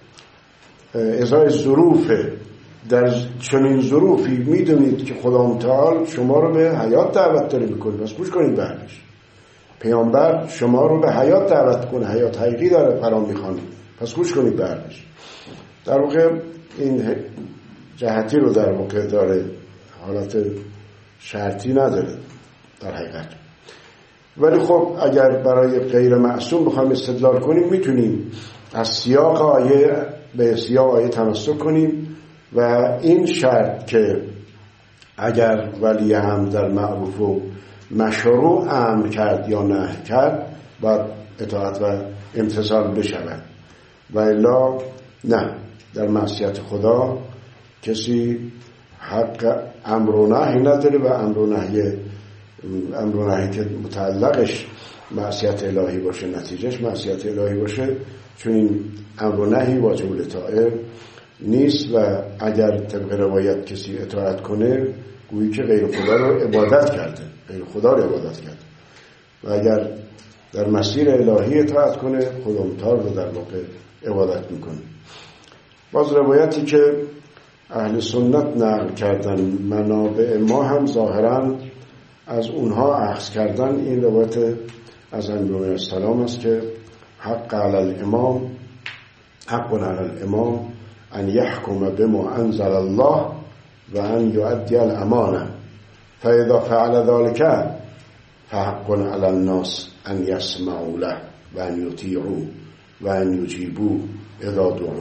ازای ظروفه. در چنین ظروفی میدونید که خدا متعال شما رو به حیات دعوت داره میکنه، پس گوش کنید بهش. پیامبر شما رو به حیات دعوت کنه، حیات حقیقی داره فرا میخوانه، پس گوش کنید بهش. در واقع این جهتی رو در واقع داره، حالت شرطی نداره در حقیقت. ولی خب اگر برای غیر معصوم بخوایم استدلال کنیم میتونیم از سیاق آیه به سیاق آیه تمسک کنیم و این شرط که اگر ولی هم در معروف و مشروع امر کرد یا نهی کرد باید اطاعت و امتثال بشود، و الا نه. در معصیت خدا کسی حق امر و نهی نداره و امر و نهی امر و نهی که متعلقش معصیت الهی باشه نتیجهش معصیت الهی باشه، چون این امر و نهی واجب الاطاعه نیست. و اگر طبق روایت کسی اطاعت کنه گویی که غیر خدا رو عبادت کرده، غیر خدا رو عبادت کرده. و اگر در مسیر الهی اطاعت کنه خدا متعال رو در واقع عبادت میکنه. باز روایتی که اهل سنت نقل کردن، منابع ما هم ظاهراً از اونها اخذ کردن، این روایت از انبیاء علیهم السلام است که حق علی الامام حق علی الامام ان یحکم بما انزل الله و ان یؤدی الامانه فاذا فعل ذلك فحق علی الناس ان یسمعوا له و ان یطیعوا و ان یجیبوا اذا دعوا.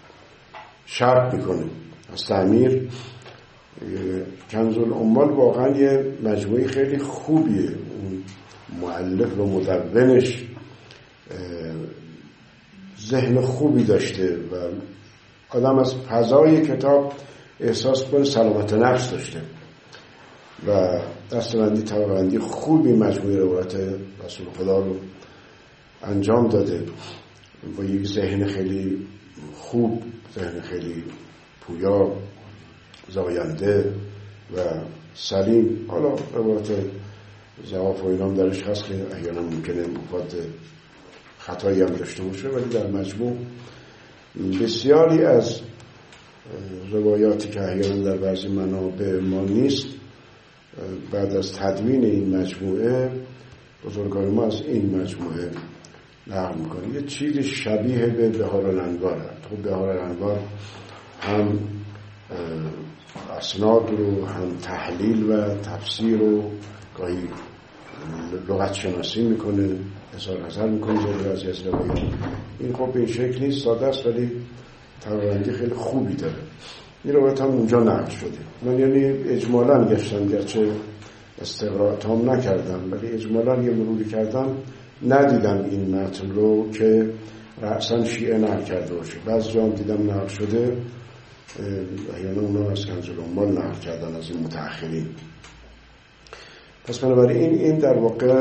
شرط میکنه از تعمیر کنز العمال. واقعا یه مجموعه خیلی خوبیه، اون مؤلف و مدونش ذهن خوبی داشته و آدم از فضای کتاب احساس کنه سلامت نفس داشته و دستبندی طبقه‌بندی خوبی مجموعه روایت رسول خدا رو انجام داده با یک ذهن خیلی خوب، ذهن خیلی پویا، زاینده و سلیم. حالا روایت ضعف و اینام درش هست که احیانا ممکنه مفاد خطایی هم داشته باشه، ولی در مجموع بسیاری از روایاتی که احیانا در بعضی منابع ما نیست، بعد از تدوین این مجموعه بزرگان ما از این مجموعه نقل میکنه. یه چیز شبیه به بهار الانوار. خب بهار الانوار هم اسناد رو، هم تحلیل و تفسیر رو گاهی لغت شناسی میکنه، اظهار نظر میکنه جلوی از از روایات. این خب به این شکل نیست، ساده است ولی تقریباً خیلی خوبی داره. این روایت هم اونجا نقل شده. من یعنی اجمالاً گشتم، گرچه استقراء تام نکردم ولی اجمالاً یه مروری کردم، ندیدم این متن رو که رأساً شیعه نقل کرده باشه. بعضی جا هم دیدم نقل شده، احیانا اونا از کنز العمال نقل کردن از این متأخرین. پس بنابراین این در واقع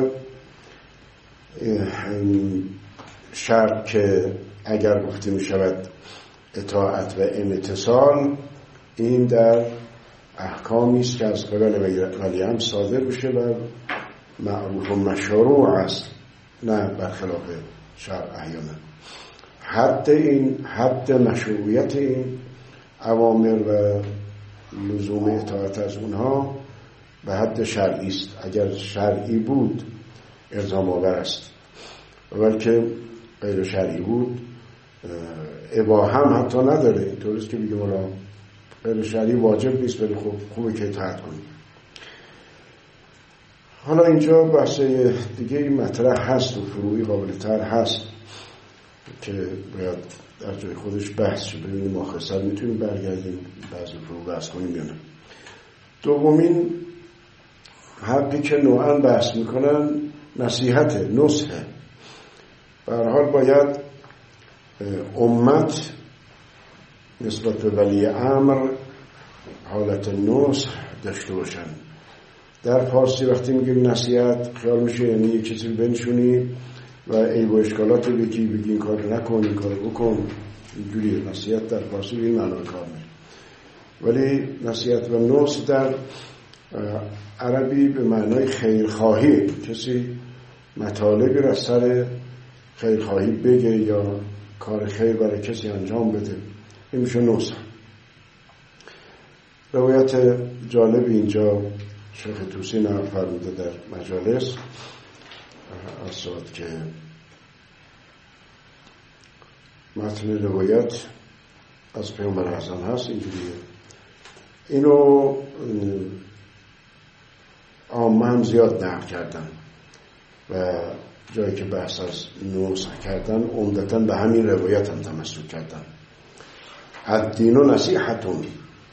شرط که اگر گفته می شود اطاعت و امتصال، این در احکامی است که از قبل ولی امر صادر بشه و معروف و مشروع است، نه برخلاف شرع احیانا. حد این حد مشروعیت این اوامر و لزوم اطاعت از اونها به حد شرعی است. اگر شرعی بود الزام آور است، بلکه غیر شرعی بود اباحه هم حتی نداره. اینطور است که بگیم الان غیر شرعی واجب نیست ولی خب خوبه که اطاعت کنیم. حالا اینجا بحث دیگه مطرح هست و فروعی قابل تر هست که باید در جای خودش بحث شد. ببینیم آخر میتونیم برگردیم بعضی فروع بحث کنیم یا نه. دومین حقی که نوعاً بحث میکنن نصیحت، نصحه. به هر حال باید امت نسبت به ولی امر حالت نصح داشته باشن. در فارسی وقتی میگیم نصیحت خیال میشه یعنی یک چیزی بنشونی و عیب و اشکالات رو بگی، بگی این کار نکن، این کار بکن. اینجوری نصیحت در فارسی به این معنی کار میره. ولی نصیحت و نصح در عربی به معنای خیرخواهی، کسی مطالبی را سر خیرخواهی بگه یا کار خیر برای کسی انجام بده، این میشه نصح. روایت جالب اینجا شیخ طوسی نقل فرموده در مجالس اساد که متن روایت از پیامبر اعظم هست اینجوریه. اینو عامه هم زیاد نقل کردن و جایی که بحث از نصح کردن عمدتاً به همین روایت هم تمسک کردن. الدین و نصیحتون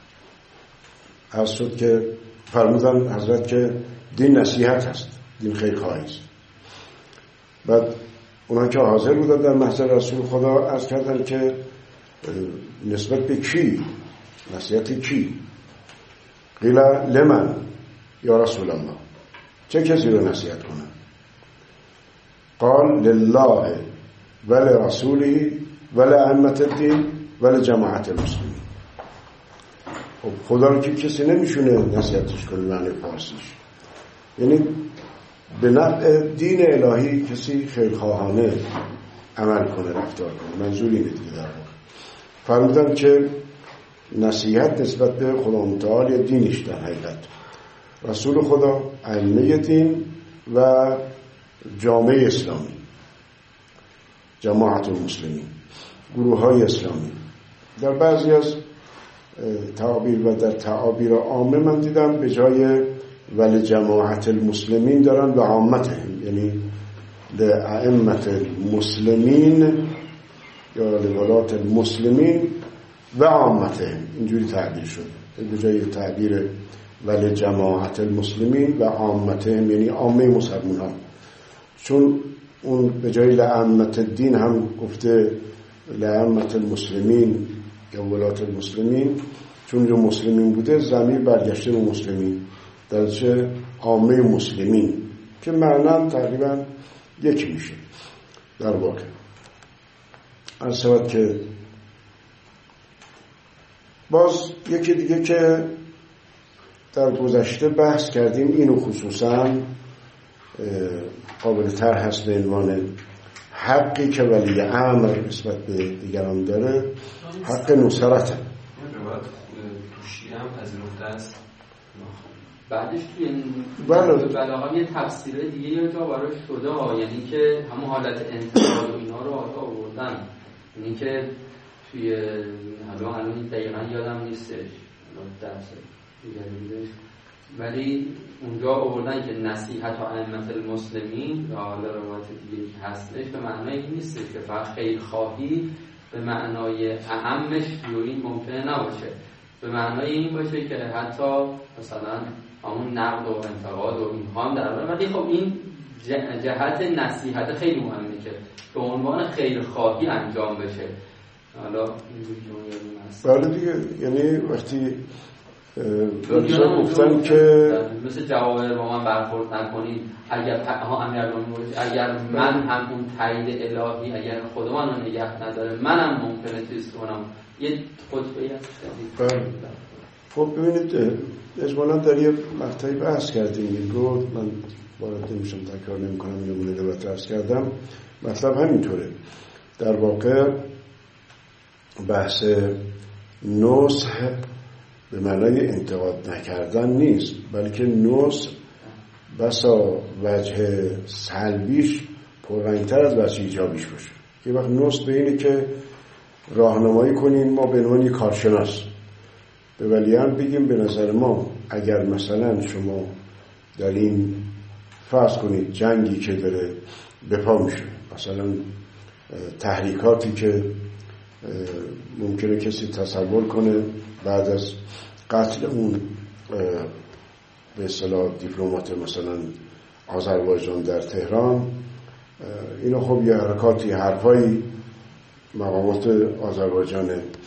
هست که فرمودن حضرت که دین نصیحت هست، دین خیرخواهی است. بعد اونا که حاضر بودن در محضر رسول خدا عرض کردن که نسبت به کی؟ نصیحت کی؟ قیل لمن یا رسول الله، چه کسی رو نصیحت کنن؟ قال لله ولرسوله ولأئمة الدین ولجماعت المسلمین. خب خدا رو که کسی نمیشونه نصیحتش کنه معنی فارسیش، یعنی به نفع دین الهی کسی خیرخواهانه عمل کنه، رفتار کنه. منظور اینه دیگه. در واقع فرمودن که نصیحت نسبت به خدا متعال دینش در حقیقت رسول خدا، ائمه دین و جامعه اسلامی، جماعت المسلمین، گروه های اسلامی. در بعضی از تعابیر و در تعابیر عامه من دیدم به جای ولی جماعت المسلمین دارن و عامتهم، یعنی لأئمة المسلمین یا لولات المسلمین و عامتهم، اینجوری تعبیر شد. به جای تعبیر ولی جماعت المسلمین و عامتهم یعنی عامه مسلمان ها، چون اون به جای لأئمة الدین هم گفته لأئمة المسلمین یا ولات المسلمین، چون جو مسلمین بوده ضمیر برگشته به مسلمین، درچه عامه مسلمین که معنی تقریبا یک میشه در واقع. از سبب که باز یکی دیگه که در گذشته بحث کردیم، اینو خصوصا قابل طرح هست به عنوان حقی که ولی امر نسبت به دیگران داره، حق نصرت. این روایت توشی هم پذیرفته است؟ بعدش توی بله بلاهای تفسیر دیگه یا جا براش شده ها، یعنی که همون حالت انتقال و اینا رو آتا آوردن، یعنی که توی حالا الان دقیقا یادم نیستش درس دیگه، ولی اونجا آوردن که نصیحت و ائمه المسلمین یا حالا روایت دیگه که هستش به معنای این نیستش که فقط خیرخواهی به معنای اهمش توی این ممکنه نباشه، به معنای این باشه که حتی مثلا همون نقد و انتقاد و اینها هم در ولی خب این جهت نصیحت خیلی مهمه که به عنوان خیرخواهی انجام بشه. حالا بله دیگه، یعنی وقتی بسیار گفتن که مثل جواهر با من برخورد نکنید اگر ها امیرالمومنین اگر من هم اون تایید الهی اگر خدا منو نگه نداره منم ممکنه چیز کنم، یه خطبه‌ای هست. خب ببینید اجمالا در یه مقطعی بحث کردیم این رو، من وارد نمیشم تکرار نمی کنم، نمونه رو بحث کردم. مطلب همینطوره، در واقع بحث نصح به معنای انتقاد نکردن نیست، بلکه نصح بسا وجه سلبیش پررنگتر از وجه ایجابیش باشه. یه وقت نصح به اینه که راهنمایی کنیم، ما به عنوان کارشناس به ولیعهد بگیم به نظر ما اگر مثلا شما در این فرض کنید جنگی که داره به پا میشه، مثلا تحریکاتی که ممکنه کسی تصور کنه بعد از قتل اون به اصطلاح دیپلمات مثلا آذربایجان در تهران، اینا خب یه حرکاتی حرفایی مقامات آذربایجان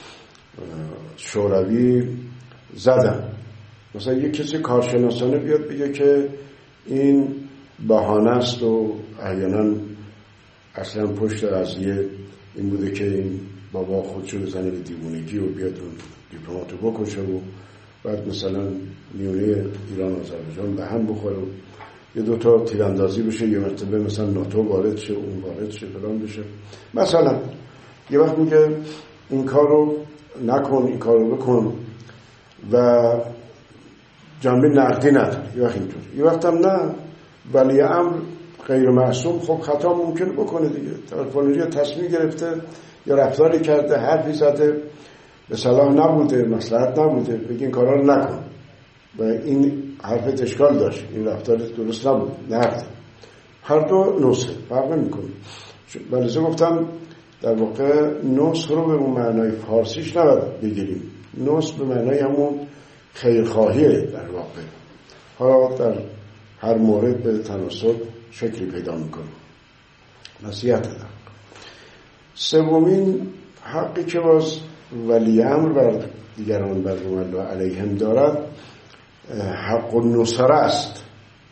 شوروی زدن، مثلا یک کسی کارشناسانه بیاد بگه که این بهانه است و احیانا اصلا پشت قضیه این بوده که این بابا خودشو بزنه به دیوونگی و بیاد اون دیپلماتو بکشه و بعد مثلا میونه ایران و آذربایجان به هم بخوره و یه دوتا تیراندازی بشه، یه مرتبه مثلا ناتو وارد شه، اون وارد شه، فلان بشه. مثلا یه وقت میگه این کار رو نکن، این کار رو بکن و جنبه نقدی نداره. یه وقت اینطور، یه وقت هم نه، ولی امر غیر معصوم خب خطا ممکنه بکنه دیگه. طرفانوری تصمیم گرفته یا رفتاری کرده، حرفی زده به صلاح نبوده، مصلحت نبوده، بگین کارا رو نکن و این حرفت اشکال داشت، این رفتار درست نبود، نقد. هر دو نصح فرق نمی‌کنه. ولی گفتم در واقع نصح رو به اون معنای فارسیش نباید بگیریم، نصح به معنای همون خیرخواهیه در واقع. حالا در هر مورد به تناسب شکلی پیدا میکنه. نصیحت دارم. سومین حقی که باز ولی امر بر دیگران بر الله علیهم دارد حق النصره است،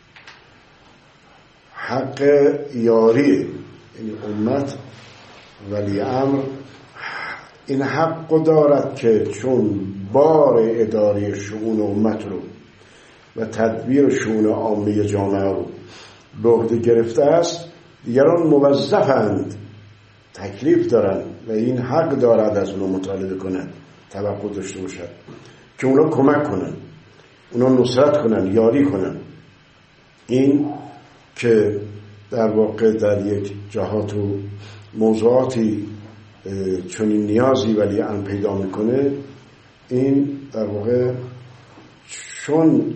حق یاری. یعنی امت ولی امر این حق دارد که چون بار اداره شؤون امت رو و تدبیر شؤون عامه جامعه رو به عهده گرفته است، دیگران موظفند، تکلیف دارن و این حق دارد از اونها مطالبه کنن، توقع داشته باشد که اونا کمک کنن، اونا نصرت کنن، یاری کنن. این که در واقع در یک جهات و موضوعاتی چنین نیازی ولی ان پیدا میکنه، این در واقع چون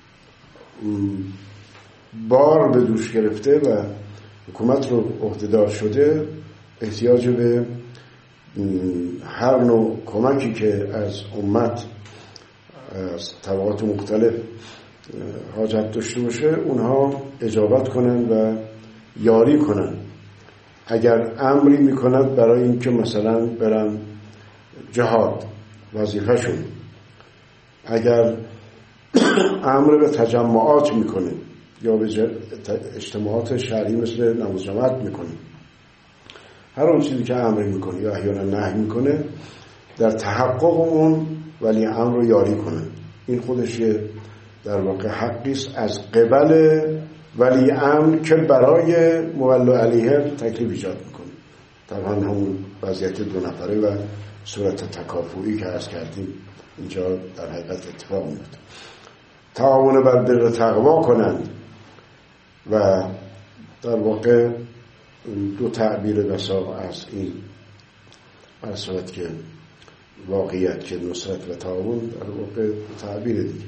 بار به دوش گرفته و حکومت رو عهدهدار شده، احتیاج به هر نوع کمکی که از امت از طبقات مختلف حاجت داشته باشه اونها اجابت کنن و یاری کنن. اگر امری میکند برای اینکه مثلا برن جهاد وظیفه‌شون، اگر امر به تجمعات میکنه یا به اجتماعات شهری مثل نماز جماعت میکنه، هر اون چیزی که امر میکنه یا احیانا نهی میکنه، در تحقق اون ولی امر رو یاری کنه. این خودش در واقع حقیست از قبل ولی امر که برای مولا علیه تکلیف ایجاد میکنه. طبعا همون وضعیت دو نفره و صورت تکافؤی که عرض کردیم اینجا در حقیقت اتفاق میفته. تعاون بر بر تقوا کنند و در واقع دو تعبیر بسا از این برسواد که واقعیت که نصرت و تعاون در واقع تعبیر دیگه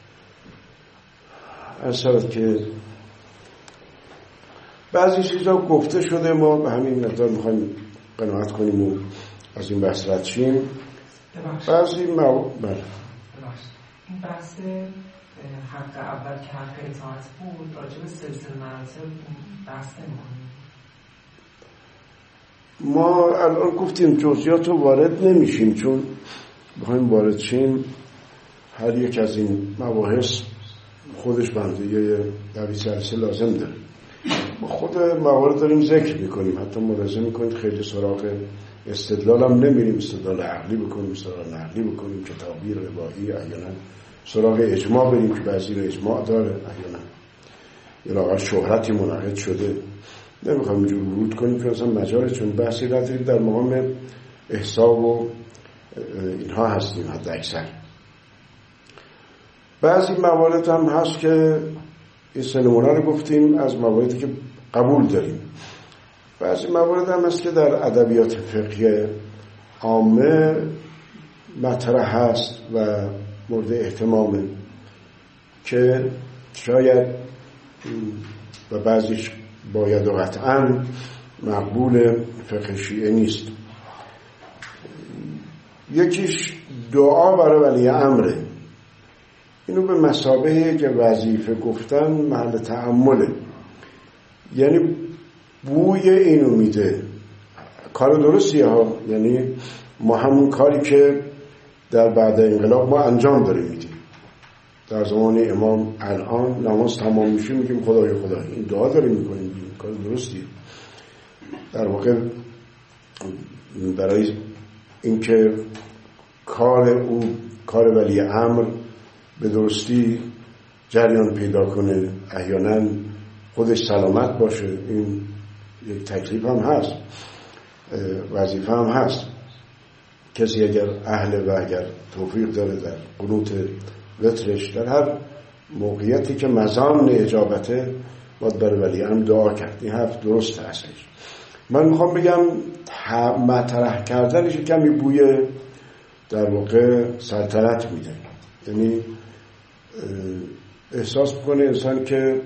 برسواد که بعضی چیزا گفته شده، ما به همین مقدار میخوایم قناعت کنیم و از این بحث رد شیم. بعضی مو... بله این بحث حق اول که حق اطاعت بود راجع به سلسله مراتب بحث نمی‌کنیم. ما الان گفتیم جزئیات رو وارد نمیشیم، چون بخوایم وارد شیم هر یک از این مباحث خودش بندگی دوی سلسله لازم داره. ما خود موارد داریم ذکر میکنیم، حتی ملاحظه میکنید خیلی سراغ استدلال هم نمیریم، استدلال عقلی بکنیم، استدلال نقلی بکنیم، کتابی، روایی، احیانا سراغ اجماع بریم که بعضی رو اجماع داره، احیانا یا لااقل شهرتی منعقد شده. نمیخوام اینجور ورود کنیم که اصلا مجاله، چون بحثی نداریم، در مقام احساب و اینها هستیم حتی اکثر. بعضی موارد هم هست که این سه نمونه رو گفتیم از مواردی که قبول داریم. بعضی موارد هم هست که در ادبیات فقهی عامه مطرح هست و مورد احتمامه که شاید و بعضیش باید و قطعاً مقبول فقه شیعه نیست. یکیش دعا برای ولی امره، اینو به مثابه که وظیفه گفتن محل تأمله، یعنی بوی اینو میده. کار درستیه ها، یعنی ما همون کاری که در بعد انقلاب ما انجام داریم میدیم. در زمان امام الان نماز تمام میشه میگیم خدای خدای، این دعا داریم میکنیم، این کار درستیه. در واقع برای اینکه کار او کار ولی امر به درستی جریان پیدا کنه، احیانا خودش سلامت باشه، این یک تکلیف هم هست، وظیفه هم هست. کسی اگر اهل و اگر توفیق داره در قنوت وترش در هر موقعیتی که مزان اجابته باید برای ولی امر دعا کرد. این حرف درسته اصلش. من میخوام بگم مطرح کردنش کمی بوی در واقع سلطنت میده، یعنی احساس میکنه انسان که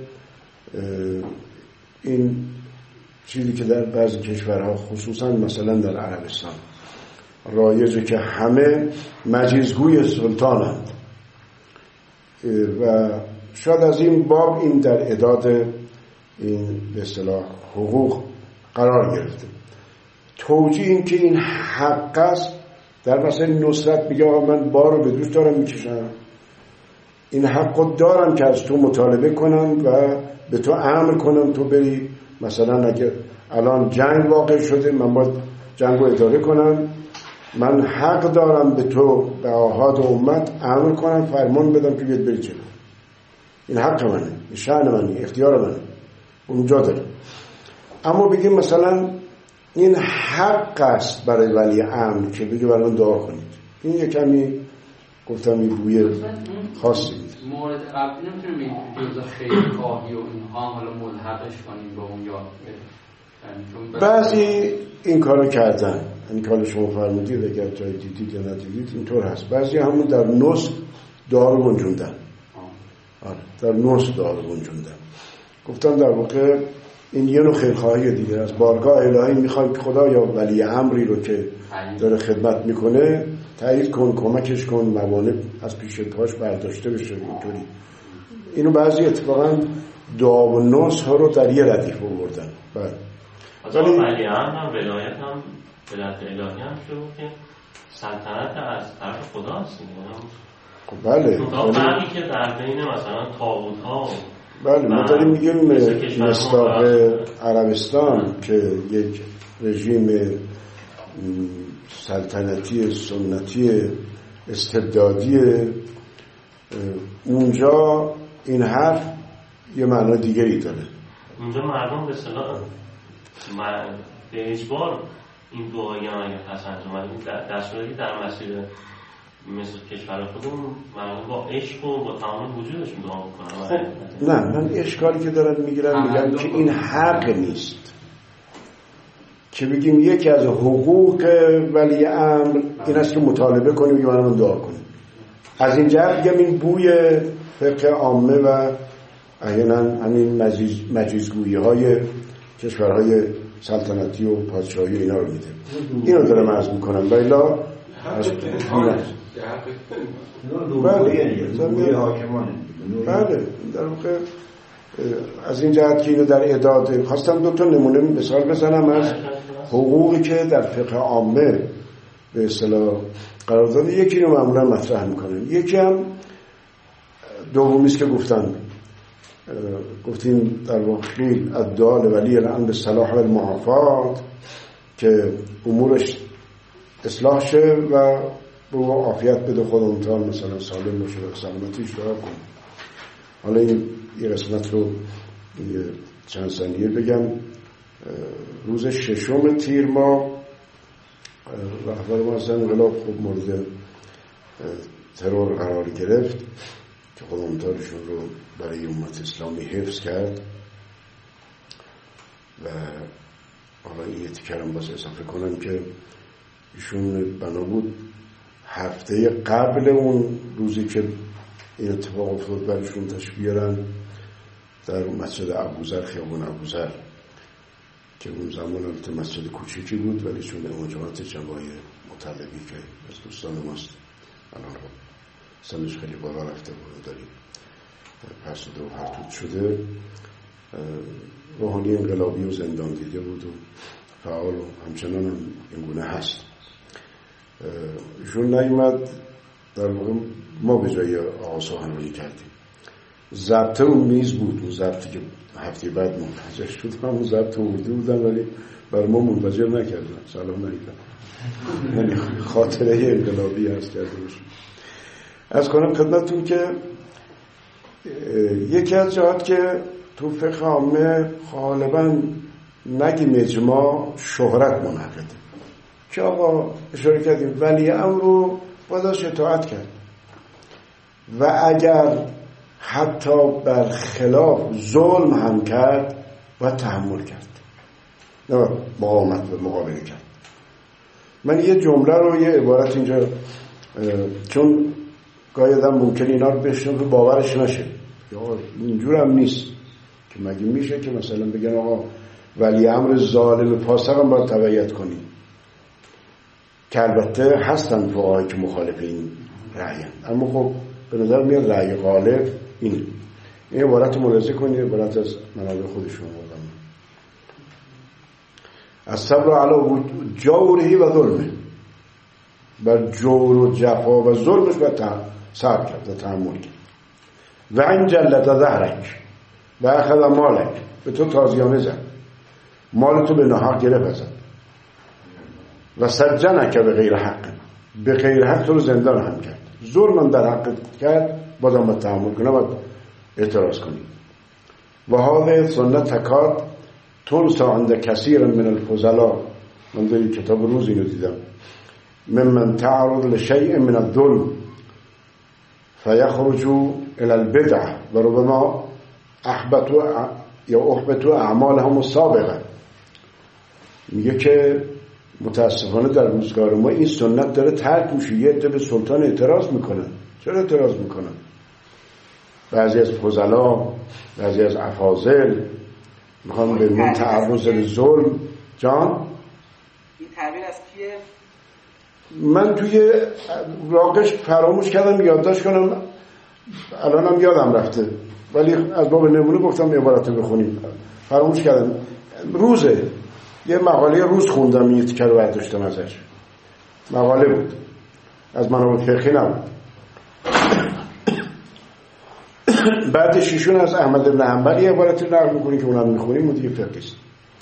این چیزی که در بعضی کشورها خصوصا مثلا در عربستان رایجه که همه مجیزگوی سلطانند و شاید از این باب این در اعداد این به اصطلاح حقوق قرار گرفته. توجیه این که این حق است در مثلا نصرت میگه آقا من بار رو به دوش دارم میکشم، این حق رو دارم که از تو مطالبه کنم و به تو امر کنم تو بری، مثلا اگر الان جنگ واقع شده من باید جنگ رو اداره کنم، من حق دارم به تو به آحاد امت امر کنم، فرمان بدم که بیاد بری جلو. این حق منه، این شأن منه، اختیار منه، اونجا داره. اما بگیم مثلا این حق است برای ولی امر که بگه برای دعا کنید، این یک کمی گفتم این بوی خاصی میده. مورد قبلی نمیتونیم این جزء خیلی کاهی و اینها حالا ملحقش کنیم با اون یاد بریم. بعضی این کارو کردن، این کارو شما فرمودید اگر جای دیدید یا ندیدید اینطور هست. بعضی همون در نسک دعا رو گنجوندن. آره در نسک دعا رو گنجوندن. گفتم در واقع این یه نوع خیرخواهی دیگه از بارگاه الهی میخوایم که خدا یا ولی امری رو که داره خدمت میکنه تایید کن، کمکش کن، موانع از پیش پاش برداشته بشه. اینطوری اینو بعضی اتفاقا دعا و نسک ها رو در یه ردیف آوردن. بله ولی ولی امر هم ولایت هم ولایت الهی هم شد که سلطنت از طرف خدا هست. بله تا فرقی که در بین مثلا طاغوت ها بله ما داریم میگیم مصداق عربستان که یک رژیم سلطنتی سنتی استبدادی، اونجا این حرف یه معنی دیگری داره. اونجا مردم به اصطلاح به اجبار این دعایی هم اگر هست انجام در صورتی در مسیر مثل کشور خودمون مردم با عشق و با تمام وجودشون دعا میکنن. نه من اشکالی که دارن میگیرن میگن که این حق نیست که بگیم یکی از حقوق ولی امر این است که مطالبه کنیم که منم دعا کنیم. از این جهت میگم این بوی فقه عامه و احیانا همین مجیزگویی های کشورهای سلطنتی و پادشاهی اینا رو میده. اینو دارم عرض میکنم بایلا عرض میکنم بله بله در واقع از این جهت که اینو در اعداد خواستم دو تا نمونه مثال بزنم از حقوقی که در فقه عامه به اصطلاح قرار داده. یکی رو معمولا مطرح میکنن، یکی هم دومیست که گفتن گفتیم در واقع الدعاء ولی الان به صلاح و المعافات که امورش اصلاح شه و به عافیت بده خود امتحان مثلا سالم باشه و سلامتیش دعا کنه. حالا این یه قسمت رو چند ثانیه بگم. روز ششم تیر ما رهبر ما از انقلاب خب مورد ترور قرار گرفت که خود امتحانشون رو برای امت اسلامی حفظ کرد و حالا این تیکرم باز اضافه کنم که ایشون بنا بود هفته قبل اون روزی که این اتفاق افتاد برشون تشریف بیارن در مسجد ابوذر، خیابان ابوذر که اون زمان البته مسجد کوچیکی بود ولی چون مهاجرت جماعی مطلبی که از دوستان ماست الان رو سنش خیلی بالا رفته بود داریم پس دو پرتوت شده، روحانی انقلابی و زندان دیده بود و فعال و همچنان هم این گونه هست. ایشون نیامد، در واقع ما به جای آقا سخنرانی کردیم. ضبط اون میز بود، اون ضبطی که هفته بعد منفجر شد همون ضبط آورده بودن ولی بر ما منفجر نکردن. سلام علیکم. یعنی خاطره انقلابی هست کرده باشیم. از کنم خدمتتون که یکی از جهات که تو فقه عامه غالبا نگیم اجماع شهرت منعقده که آقا اشاره کردیم ولی امر رو بازش اطاعت کرد و اگر حتی بر خلاف ظلم هم کرد باید تحمل کرد، نه مقاومت و مقابله کرد. من یه جمله رو یه عبارت اینجا چون گاهی آدم ممکن اینا رو بشنوه و باورش نشه یا اینجور هم نیست که مگه میشه که مثلا بگن آقا ولی امر ظالم فاسق هم باید تبعیت کنی، که البته هستن فقهایی که مخالف این رأیند، اما خب به نظر میاد رأی غالب اینه. این عبارت ملاحظه کنید، عبارت از منابع خودشون آدم از صبر علی جوره و ظلمه، بر جور و جفا و ظلمش باید صبر کرد و تحمل کرد. و این جلت ظهرک و اخذ مالک، به تو تازیانه زد، مال تو به ناحق گرفت ازت، و سجنک به غیر حق، به غیر حق تو رو زندان هم کرد، ظلم در حق کرد، بازم باید تحمل کنه، باید اعتراض کنی. و هذه سنت تکاد تنسى عند کثیر من الفضلا، من در این کتاب روز اینو دیدم، ممن تعرض لشیء من الظلم فیخرجوا الى البدع و ربما احبطوا یا احبطوا اعمالهم السابقه. میگه که متاسفانه در روزگار ما این سنت داره ترک میشه. یه عده به سلطان اعتراض میکنن. چرا اعتراض میکنن؟ بعضی از فضلا، بعضی از افاضل میخوان به من تعرض للظلم. جان این تعبیر از کیه؟ من توی راقش فراموش کردم یادداشت کنم، الانم یادم رفته ولی از باب نمونه گفتم عبارت بخونیم، فراموش کردم. روزه یه مقاله روز خوندم، یه تیکه رو برداشتم ازش، مقاله بود از منابع فقهی نبود. بعدش ایشون از احمد بن حنبل یه عبارتی نقل میکنی که اونم میخونیم و دیگه فقهی است.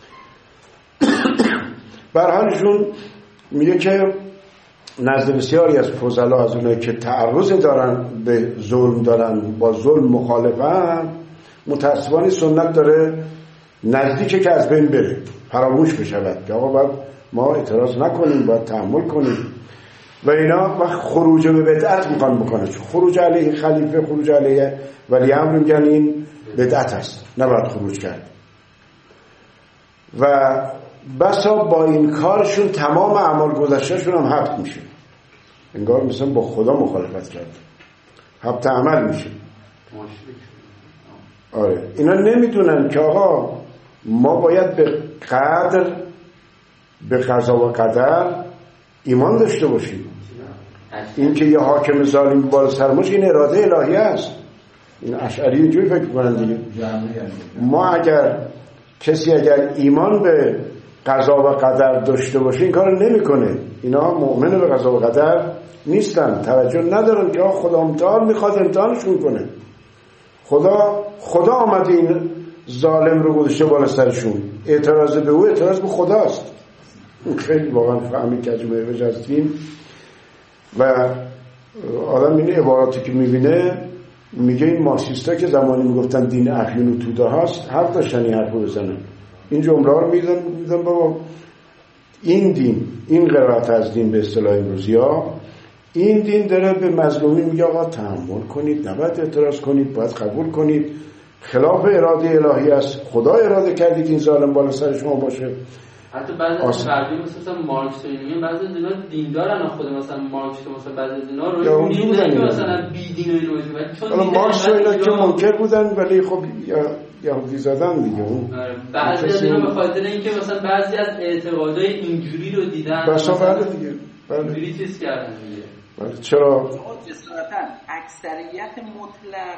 برحالشون میگه که نزد بسیاری از فضلا، از اونایی که تعرض دارن به ظلم دارن، با ظلم مخالفن، متاسفانه سنت داره نزدیکه که از بین بره، فراموش بشود که آقا باید ما اعتراض نکنیم، باید تحمل کنیم. و اینا وقت خروج به بدعت میخوان بکنه، چون خروج علیه خلیفه، خروج علیه ولی امر میگن این بدعت است، نباید خروج کرد. و بسا با این کارشون تمام اعمال گذشتهشون هم حبط میشه، انگار مثلا با خدا مخالفت کرد، حبط عمل میشه. آره اینا نمیدونن که آقا ما باید به قدر، به قضا و قدر ایمان داشته باشیم. این که یه حاکم ظالم بالا سرماش این اراده الهی است. این اشعری اینجوری فکر می‌کنن دیگه. ما اگر کسی اگر ایمان به قضا و قدر داشته باشه این کارو نمیکنه. اینا مؤمن به قضا و قدر نیستن، توجه ندارن که خدا امتحان میخواد امتحانشون کنه. خدا خدا آمده این ظالم رو گذاشته بالا سرشون، اعتراض به او اعتراض به خداست. خیلی واقعا فهمی کجمه بجستیم. و آدم این عباراتی که میبینه میگه این مارکسیستا که زمانی میگفتن دین احیان و توده هاست حق داشتن این حرفو بزنن. این جمله ها رو میدن میدن بابا این دین، این قرائت از دین به اصطلاح امروزی ها، این دین داره به مظلومی میگه آقا تحمل کنید، نباید اعتراض کنید، باید قبول کنید، خلاف اراده الهی است، خدا اراده کرده که این ظالم بالا سر شما باشه. حتی بعضی از غربی مثلا مارکس و اینا بعضی از اینا دیندارن، خود مثلا مارکس که مثلا بعضی از اینا رو میدونن که مثلا بی دین و اینو باشه، چون حالا مارکس و اینا که منکر بودن ولی خب یهودی زدن دیگه. اون بعضی از اینا به خاطر اینکه مثلا بعضی از اعتقادای اینجوری رو دیدن مثلا بله دیگه بله اینجوری چیز کردن دیگه. بله چرا جسارتا اکثریت مطلق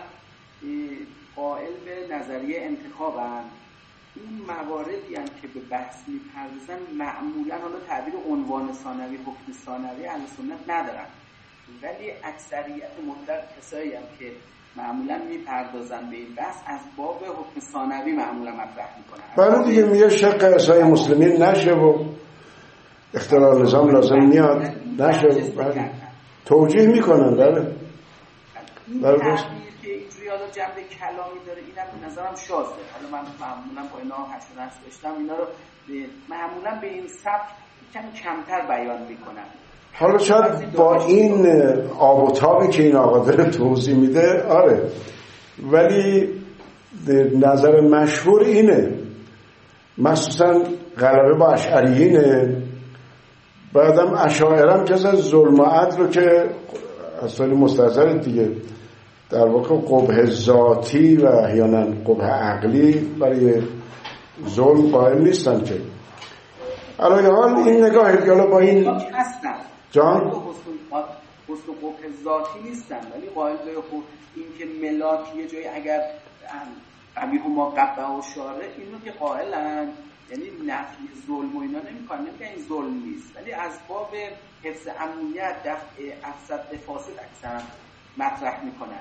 قائل به نظریه انتخابن. این مواردی هم که به بحث میپردازن معمولا حالا تعبیر عنوان ثانوی، حکم ثانوی اهل سنت ندارن، ولی اکثریت مطلق کسایی هم که معمولا میپردازن به این بحث از باب حکم ثانوی معمولا مطرح میکنن. بله دیگه میگه شق عصای مسلمین نشه و اختلال نظام لازم میاد نشه، بله توجیه میکنن. بله بله که اینجوری حالا جنبه کلامی داره، اینم به نظرم شازه. حالا من معمولا با اینا هشت و نشت داشتم، اینا رو معمولا به این سبک کمی کمتر بیان میکنن. حالا شاید با این آب و تابی که این آقا داره توضیح میده آره، ولی نظر مشهور اینه، مخصوصا غلبه با اشعریینه، بعدم اشاعرم که ظلم و عدل رو که اصلا مستحضر دیگه در واقع قبح ذاتی و احیانا قبح عقلی برای ظلم قائل نیستن که. الان حال این نگاه حالا با این جان حسن قبح ذاتی نیستن، ولی قائل به این که ملاک یه جایی اگر قبیح ما قبح و شاره اینو که قائلن، یعنی نفی ظلم و اینا نمیکنن، نمیگن این ظلم نیست، ولی از باب حفظ امنیت، دفع افساد فاسد اکثرا مطرح میکنن.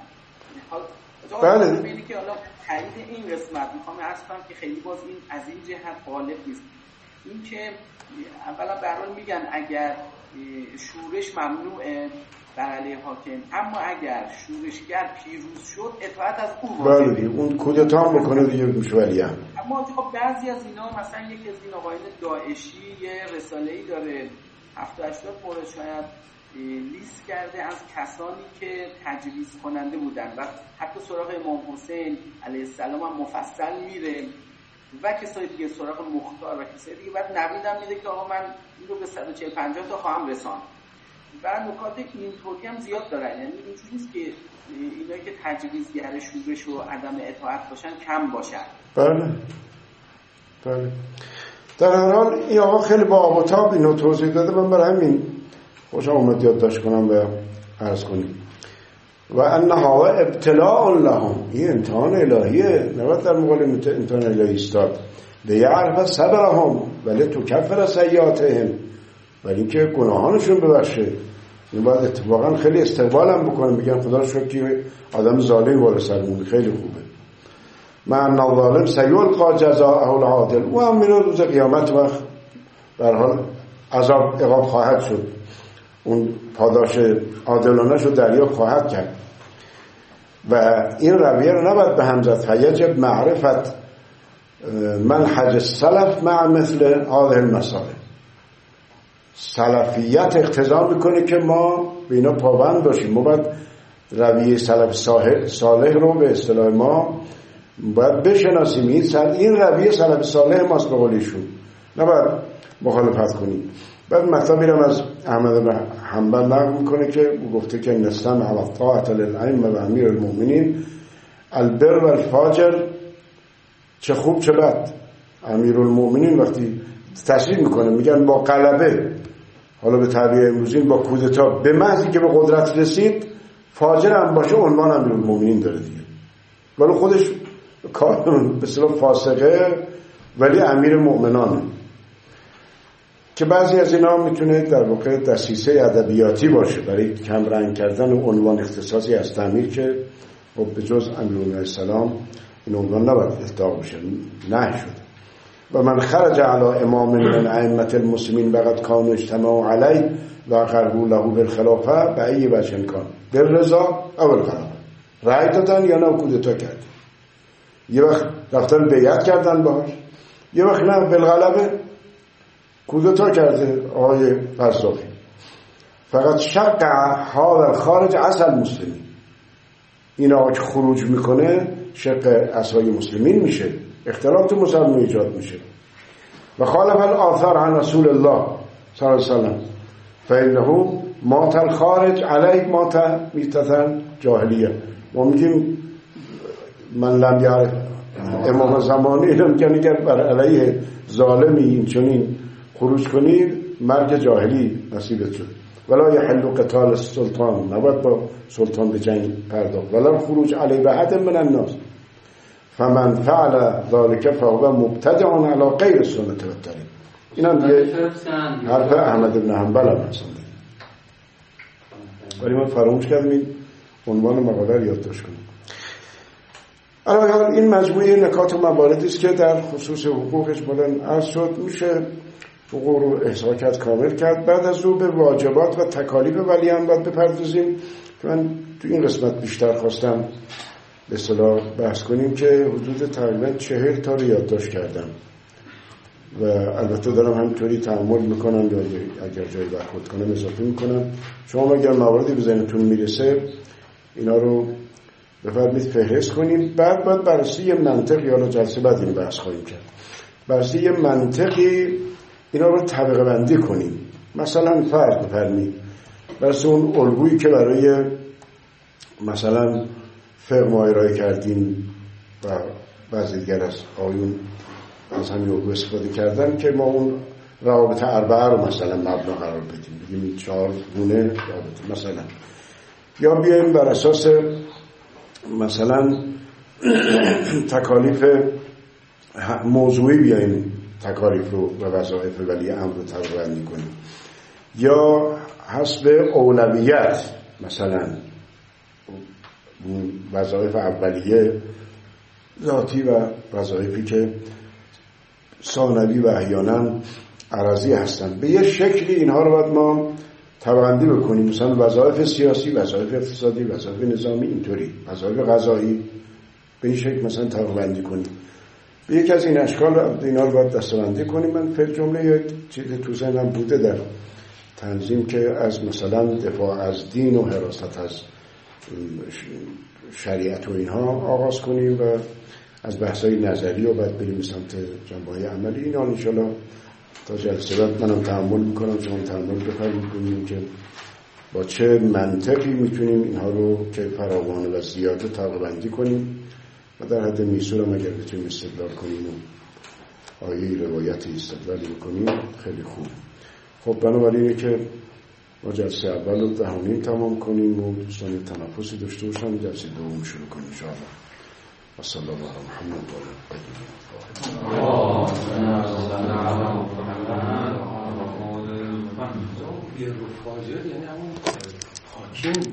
بله. اینی که حالا تایید این قسمت میخوام عرض کنم که خیلی باز این از این جهت غالب نیست. این که اولا به هر حال میگن اگر شورش ممنوعه بر علیه حاکم، اما اگر شورشگر پیروز شد اطاعت از او واجبه. بله اون کودتا هم بکنه دیگه میشه ولی هم. اما خب بعضی از اینا مثلا یکی از این آقایان داعشی یه رساله‌ای داره هفتاد هشتاد مورد شاید لیست کرده از کسانی که تجویز کننده بودن و حتی سراغ امام حسین علیه السلام هم مفصل میره و کسای دیگه سراغ مختار و کسای دیگه، بعد نوید هم میده که آقا من این رو به صد و چهل پنجاه تا خواهم رسان و نکات اینطوری هم زیاد دارن. یعنی اینجوری نیست که اینایی که تجویزگر شورش و عدم اطاعت باشن کم باشن. بله بله در هر حال این آقا خیلی با آب و تاب اینو توضیح داده، من برای همین خوشم اومد یادداشت کنم و عرض کنیم. و انها ابتلاء لهم، این امتحان الهیه، نباید در مقابل امتحان الهی ایستاد. لیعرف صبرهم ولی تکفر سیئاتهم، ولی که گناهانشون ببخشه. این باید اتفاقا خیلی استقبال هم بکنه، میگن خدا رو شکر که آدم ظالم بالا سرمون خیلی خوبه. من الظالم سیلقا جزاءه العادل، و هم من روز قیامت وقت به هر حال عذاب عقاب خواهد شد، اون پاداش عادلانه شو دریافت خواهد کرد. و این رویه رو نباید به هم زد. فیجب معرفت منهج السلف مع مثل هذه المسائل. سلفیت اقتضا میکنه که ما به اینا پابند باشیم. ما باید رویه سلف صالح رو به اصطلاح ما باید بشناسیم. این سل... این رویه سلف صالح ماست به قول ایشون، نباید مخالفت کنیم. بعد مطلبی رو از احمد بن حنبل نقل میکنه که او گفته که نستمع و طاعت للائمه و امیر المؤمنین البر و الفاجر، چه خوب چه بد. امیر المؤمنین وقتی تصریح میکنه میگن با غلبه، حالا به تعبیر امروزی با کودتا، به محضی که به قدرت رسید فاجر هم باشه عنوان امیر المؤمنین داره دیگه، ولی خودش کار به اصطلاح فاسقه ولی امیر مؤمنانه. که بعضی از اینا میتونه در واقع دسیسه ادبیاتی باشه برای کم رنگ کردن و عنوان اختصاصی از تعمیر که خب به جز امیرالمؤمنین السلام این عنوان نباید اطلاق بشه، نه شده. و من خرج علی امام من ائمه المسلمین وقد کانوا اجتمعوا علیه و اقروا له بالخلافه به ای وجه کان بالرضا او الغلبه، رأی دادن یا نه کودتا کردن. یه وقت رفتن بیعت کردن باهاش، یه وقت نه بالغلبه کودتا کرده آقای قذافی. فقط شق حال خارج اصل مسلمین، این آقا که خروج میکنه شق اصحای مسلمین میشه، اختلاف تو مسلمان ایجاد میشه. و خالف الآثار عن رسول الله صلی الله علیه وسلم فإنه مات الخارج علیه مات میتتن جاهلیه. ما میگیم من لم یعرف امام زمانی اینم که اگر بر علیه ظالمی این چنین خروج کنید مرگ جاهلی نصیبت شد. ولا یحل قتال السلطان، نباید با سلطان به جنگ پرداخت. ولا خروج علی بحد من الناس فمن فعل ذلك فهو مبتدع علی غیر سنت و طریق. این هم یه حرف احمد بن حنبل هم هستن، ولی من فراموش کردم این عنوان مقاله رو یادداشت کنم. الان این مجموعه نکات و مواردی است که در خصوص حقوقش بلند عرض شد. میشه حقوق رو احصا کرد، کامل کرد. بعد از او به واجبات و تکالیف ولیان باید بپردازیم که من تو این قسمت بیشتر خواستم به اصطلاح بحث کنیم که حدود تقریبا چهل تا رو یادداشت کردم و البته دارم همینطوری تعامل میکنم یا اگر جایی برخورد کنم اضافه میکنم. شما اگر مواردی به ذهنتون میرسه اینا رو بفرمایید فهرست کنیم. بعد باید بررسی یه منطقی، حالا جلسه بعد این بحث خواهیم کرد، بررسی یه منطقی اینا رو طبقه بندی کنیم. مثلا فرض بفرمایید بررسی اون الگویی که برای مثلا فقه ما ارائه کردیم و بعضی دیگر از آیون از همین الگو استفاده کردن که ما اون روابط اربعه رو مثلا مبنا قرار بدیم، بگیم این چهار گونه رابطه مثلا، یا بیایم بر اساس مثلا تکالیف موضوعی بیایم تکالیف رو و وظایف ولی امر رو طبقه بندی کنیم، یا حسب اولویت مثلا وظایف اولیه ذاتی و وظایفی که ثانوی و احیانا عرضی هستن به یه شکلی اینها رو باید ما طبقه‌بندی بکنیم. مثلا وظایف سیاسی، وظایف اقتصادی، وظایف نظامی، اینطوری وظایف قضایی به این شکل مثلا طبقه‌بندی کنیم. به یک از این اشکال اینا رو باید دسته‌بندی کنیم. من فکر جمله یک چیزی تو ذهنم بوده در تنظیم که از مثلا دفاع از دین و حراست از شریعت و اینها آغاز کنیم و از بحث‌های نظری و بعد بریم سمت جنبه‌های عملی. اینا ان شاءالله تا جلسه بعد منم تأمل میکنم، شما تأمل بفرمایید که با چه منطقی میتونیم اینها رو که فراوان و زیاده طبقه بندی کنیم و در حد میسور هم اگر بتونیم استدلال کنیم و آیه روایتی استدلالی بکنیم خیلی خوب. خب بنابراین که ما جلسه اول رو ده و نیم تمام کنیم و دوستان تنفسی داشته باشم، جلسه دوم شروع کنیم ان شاء الله. و صلی الله علی محمد و آله. یه رو فاجر یعنی همون حاکم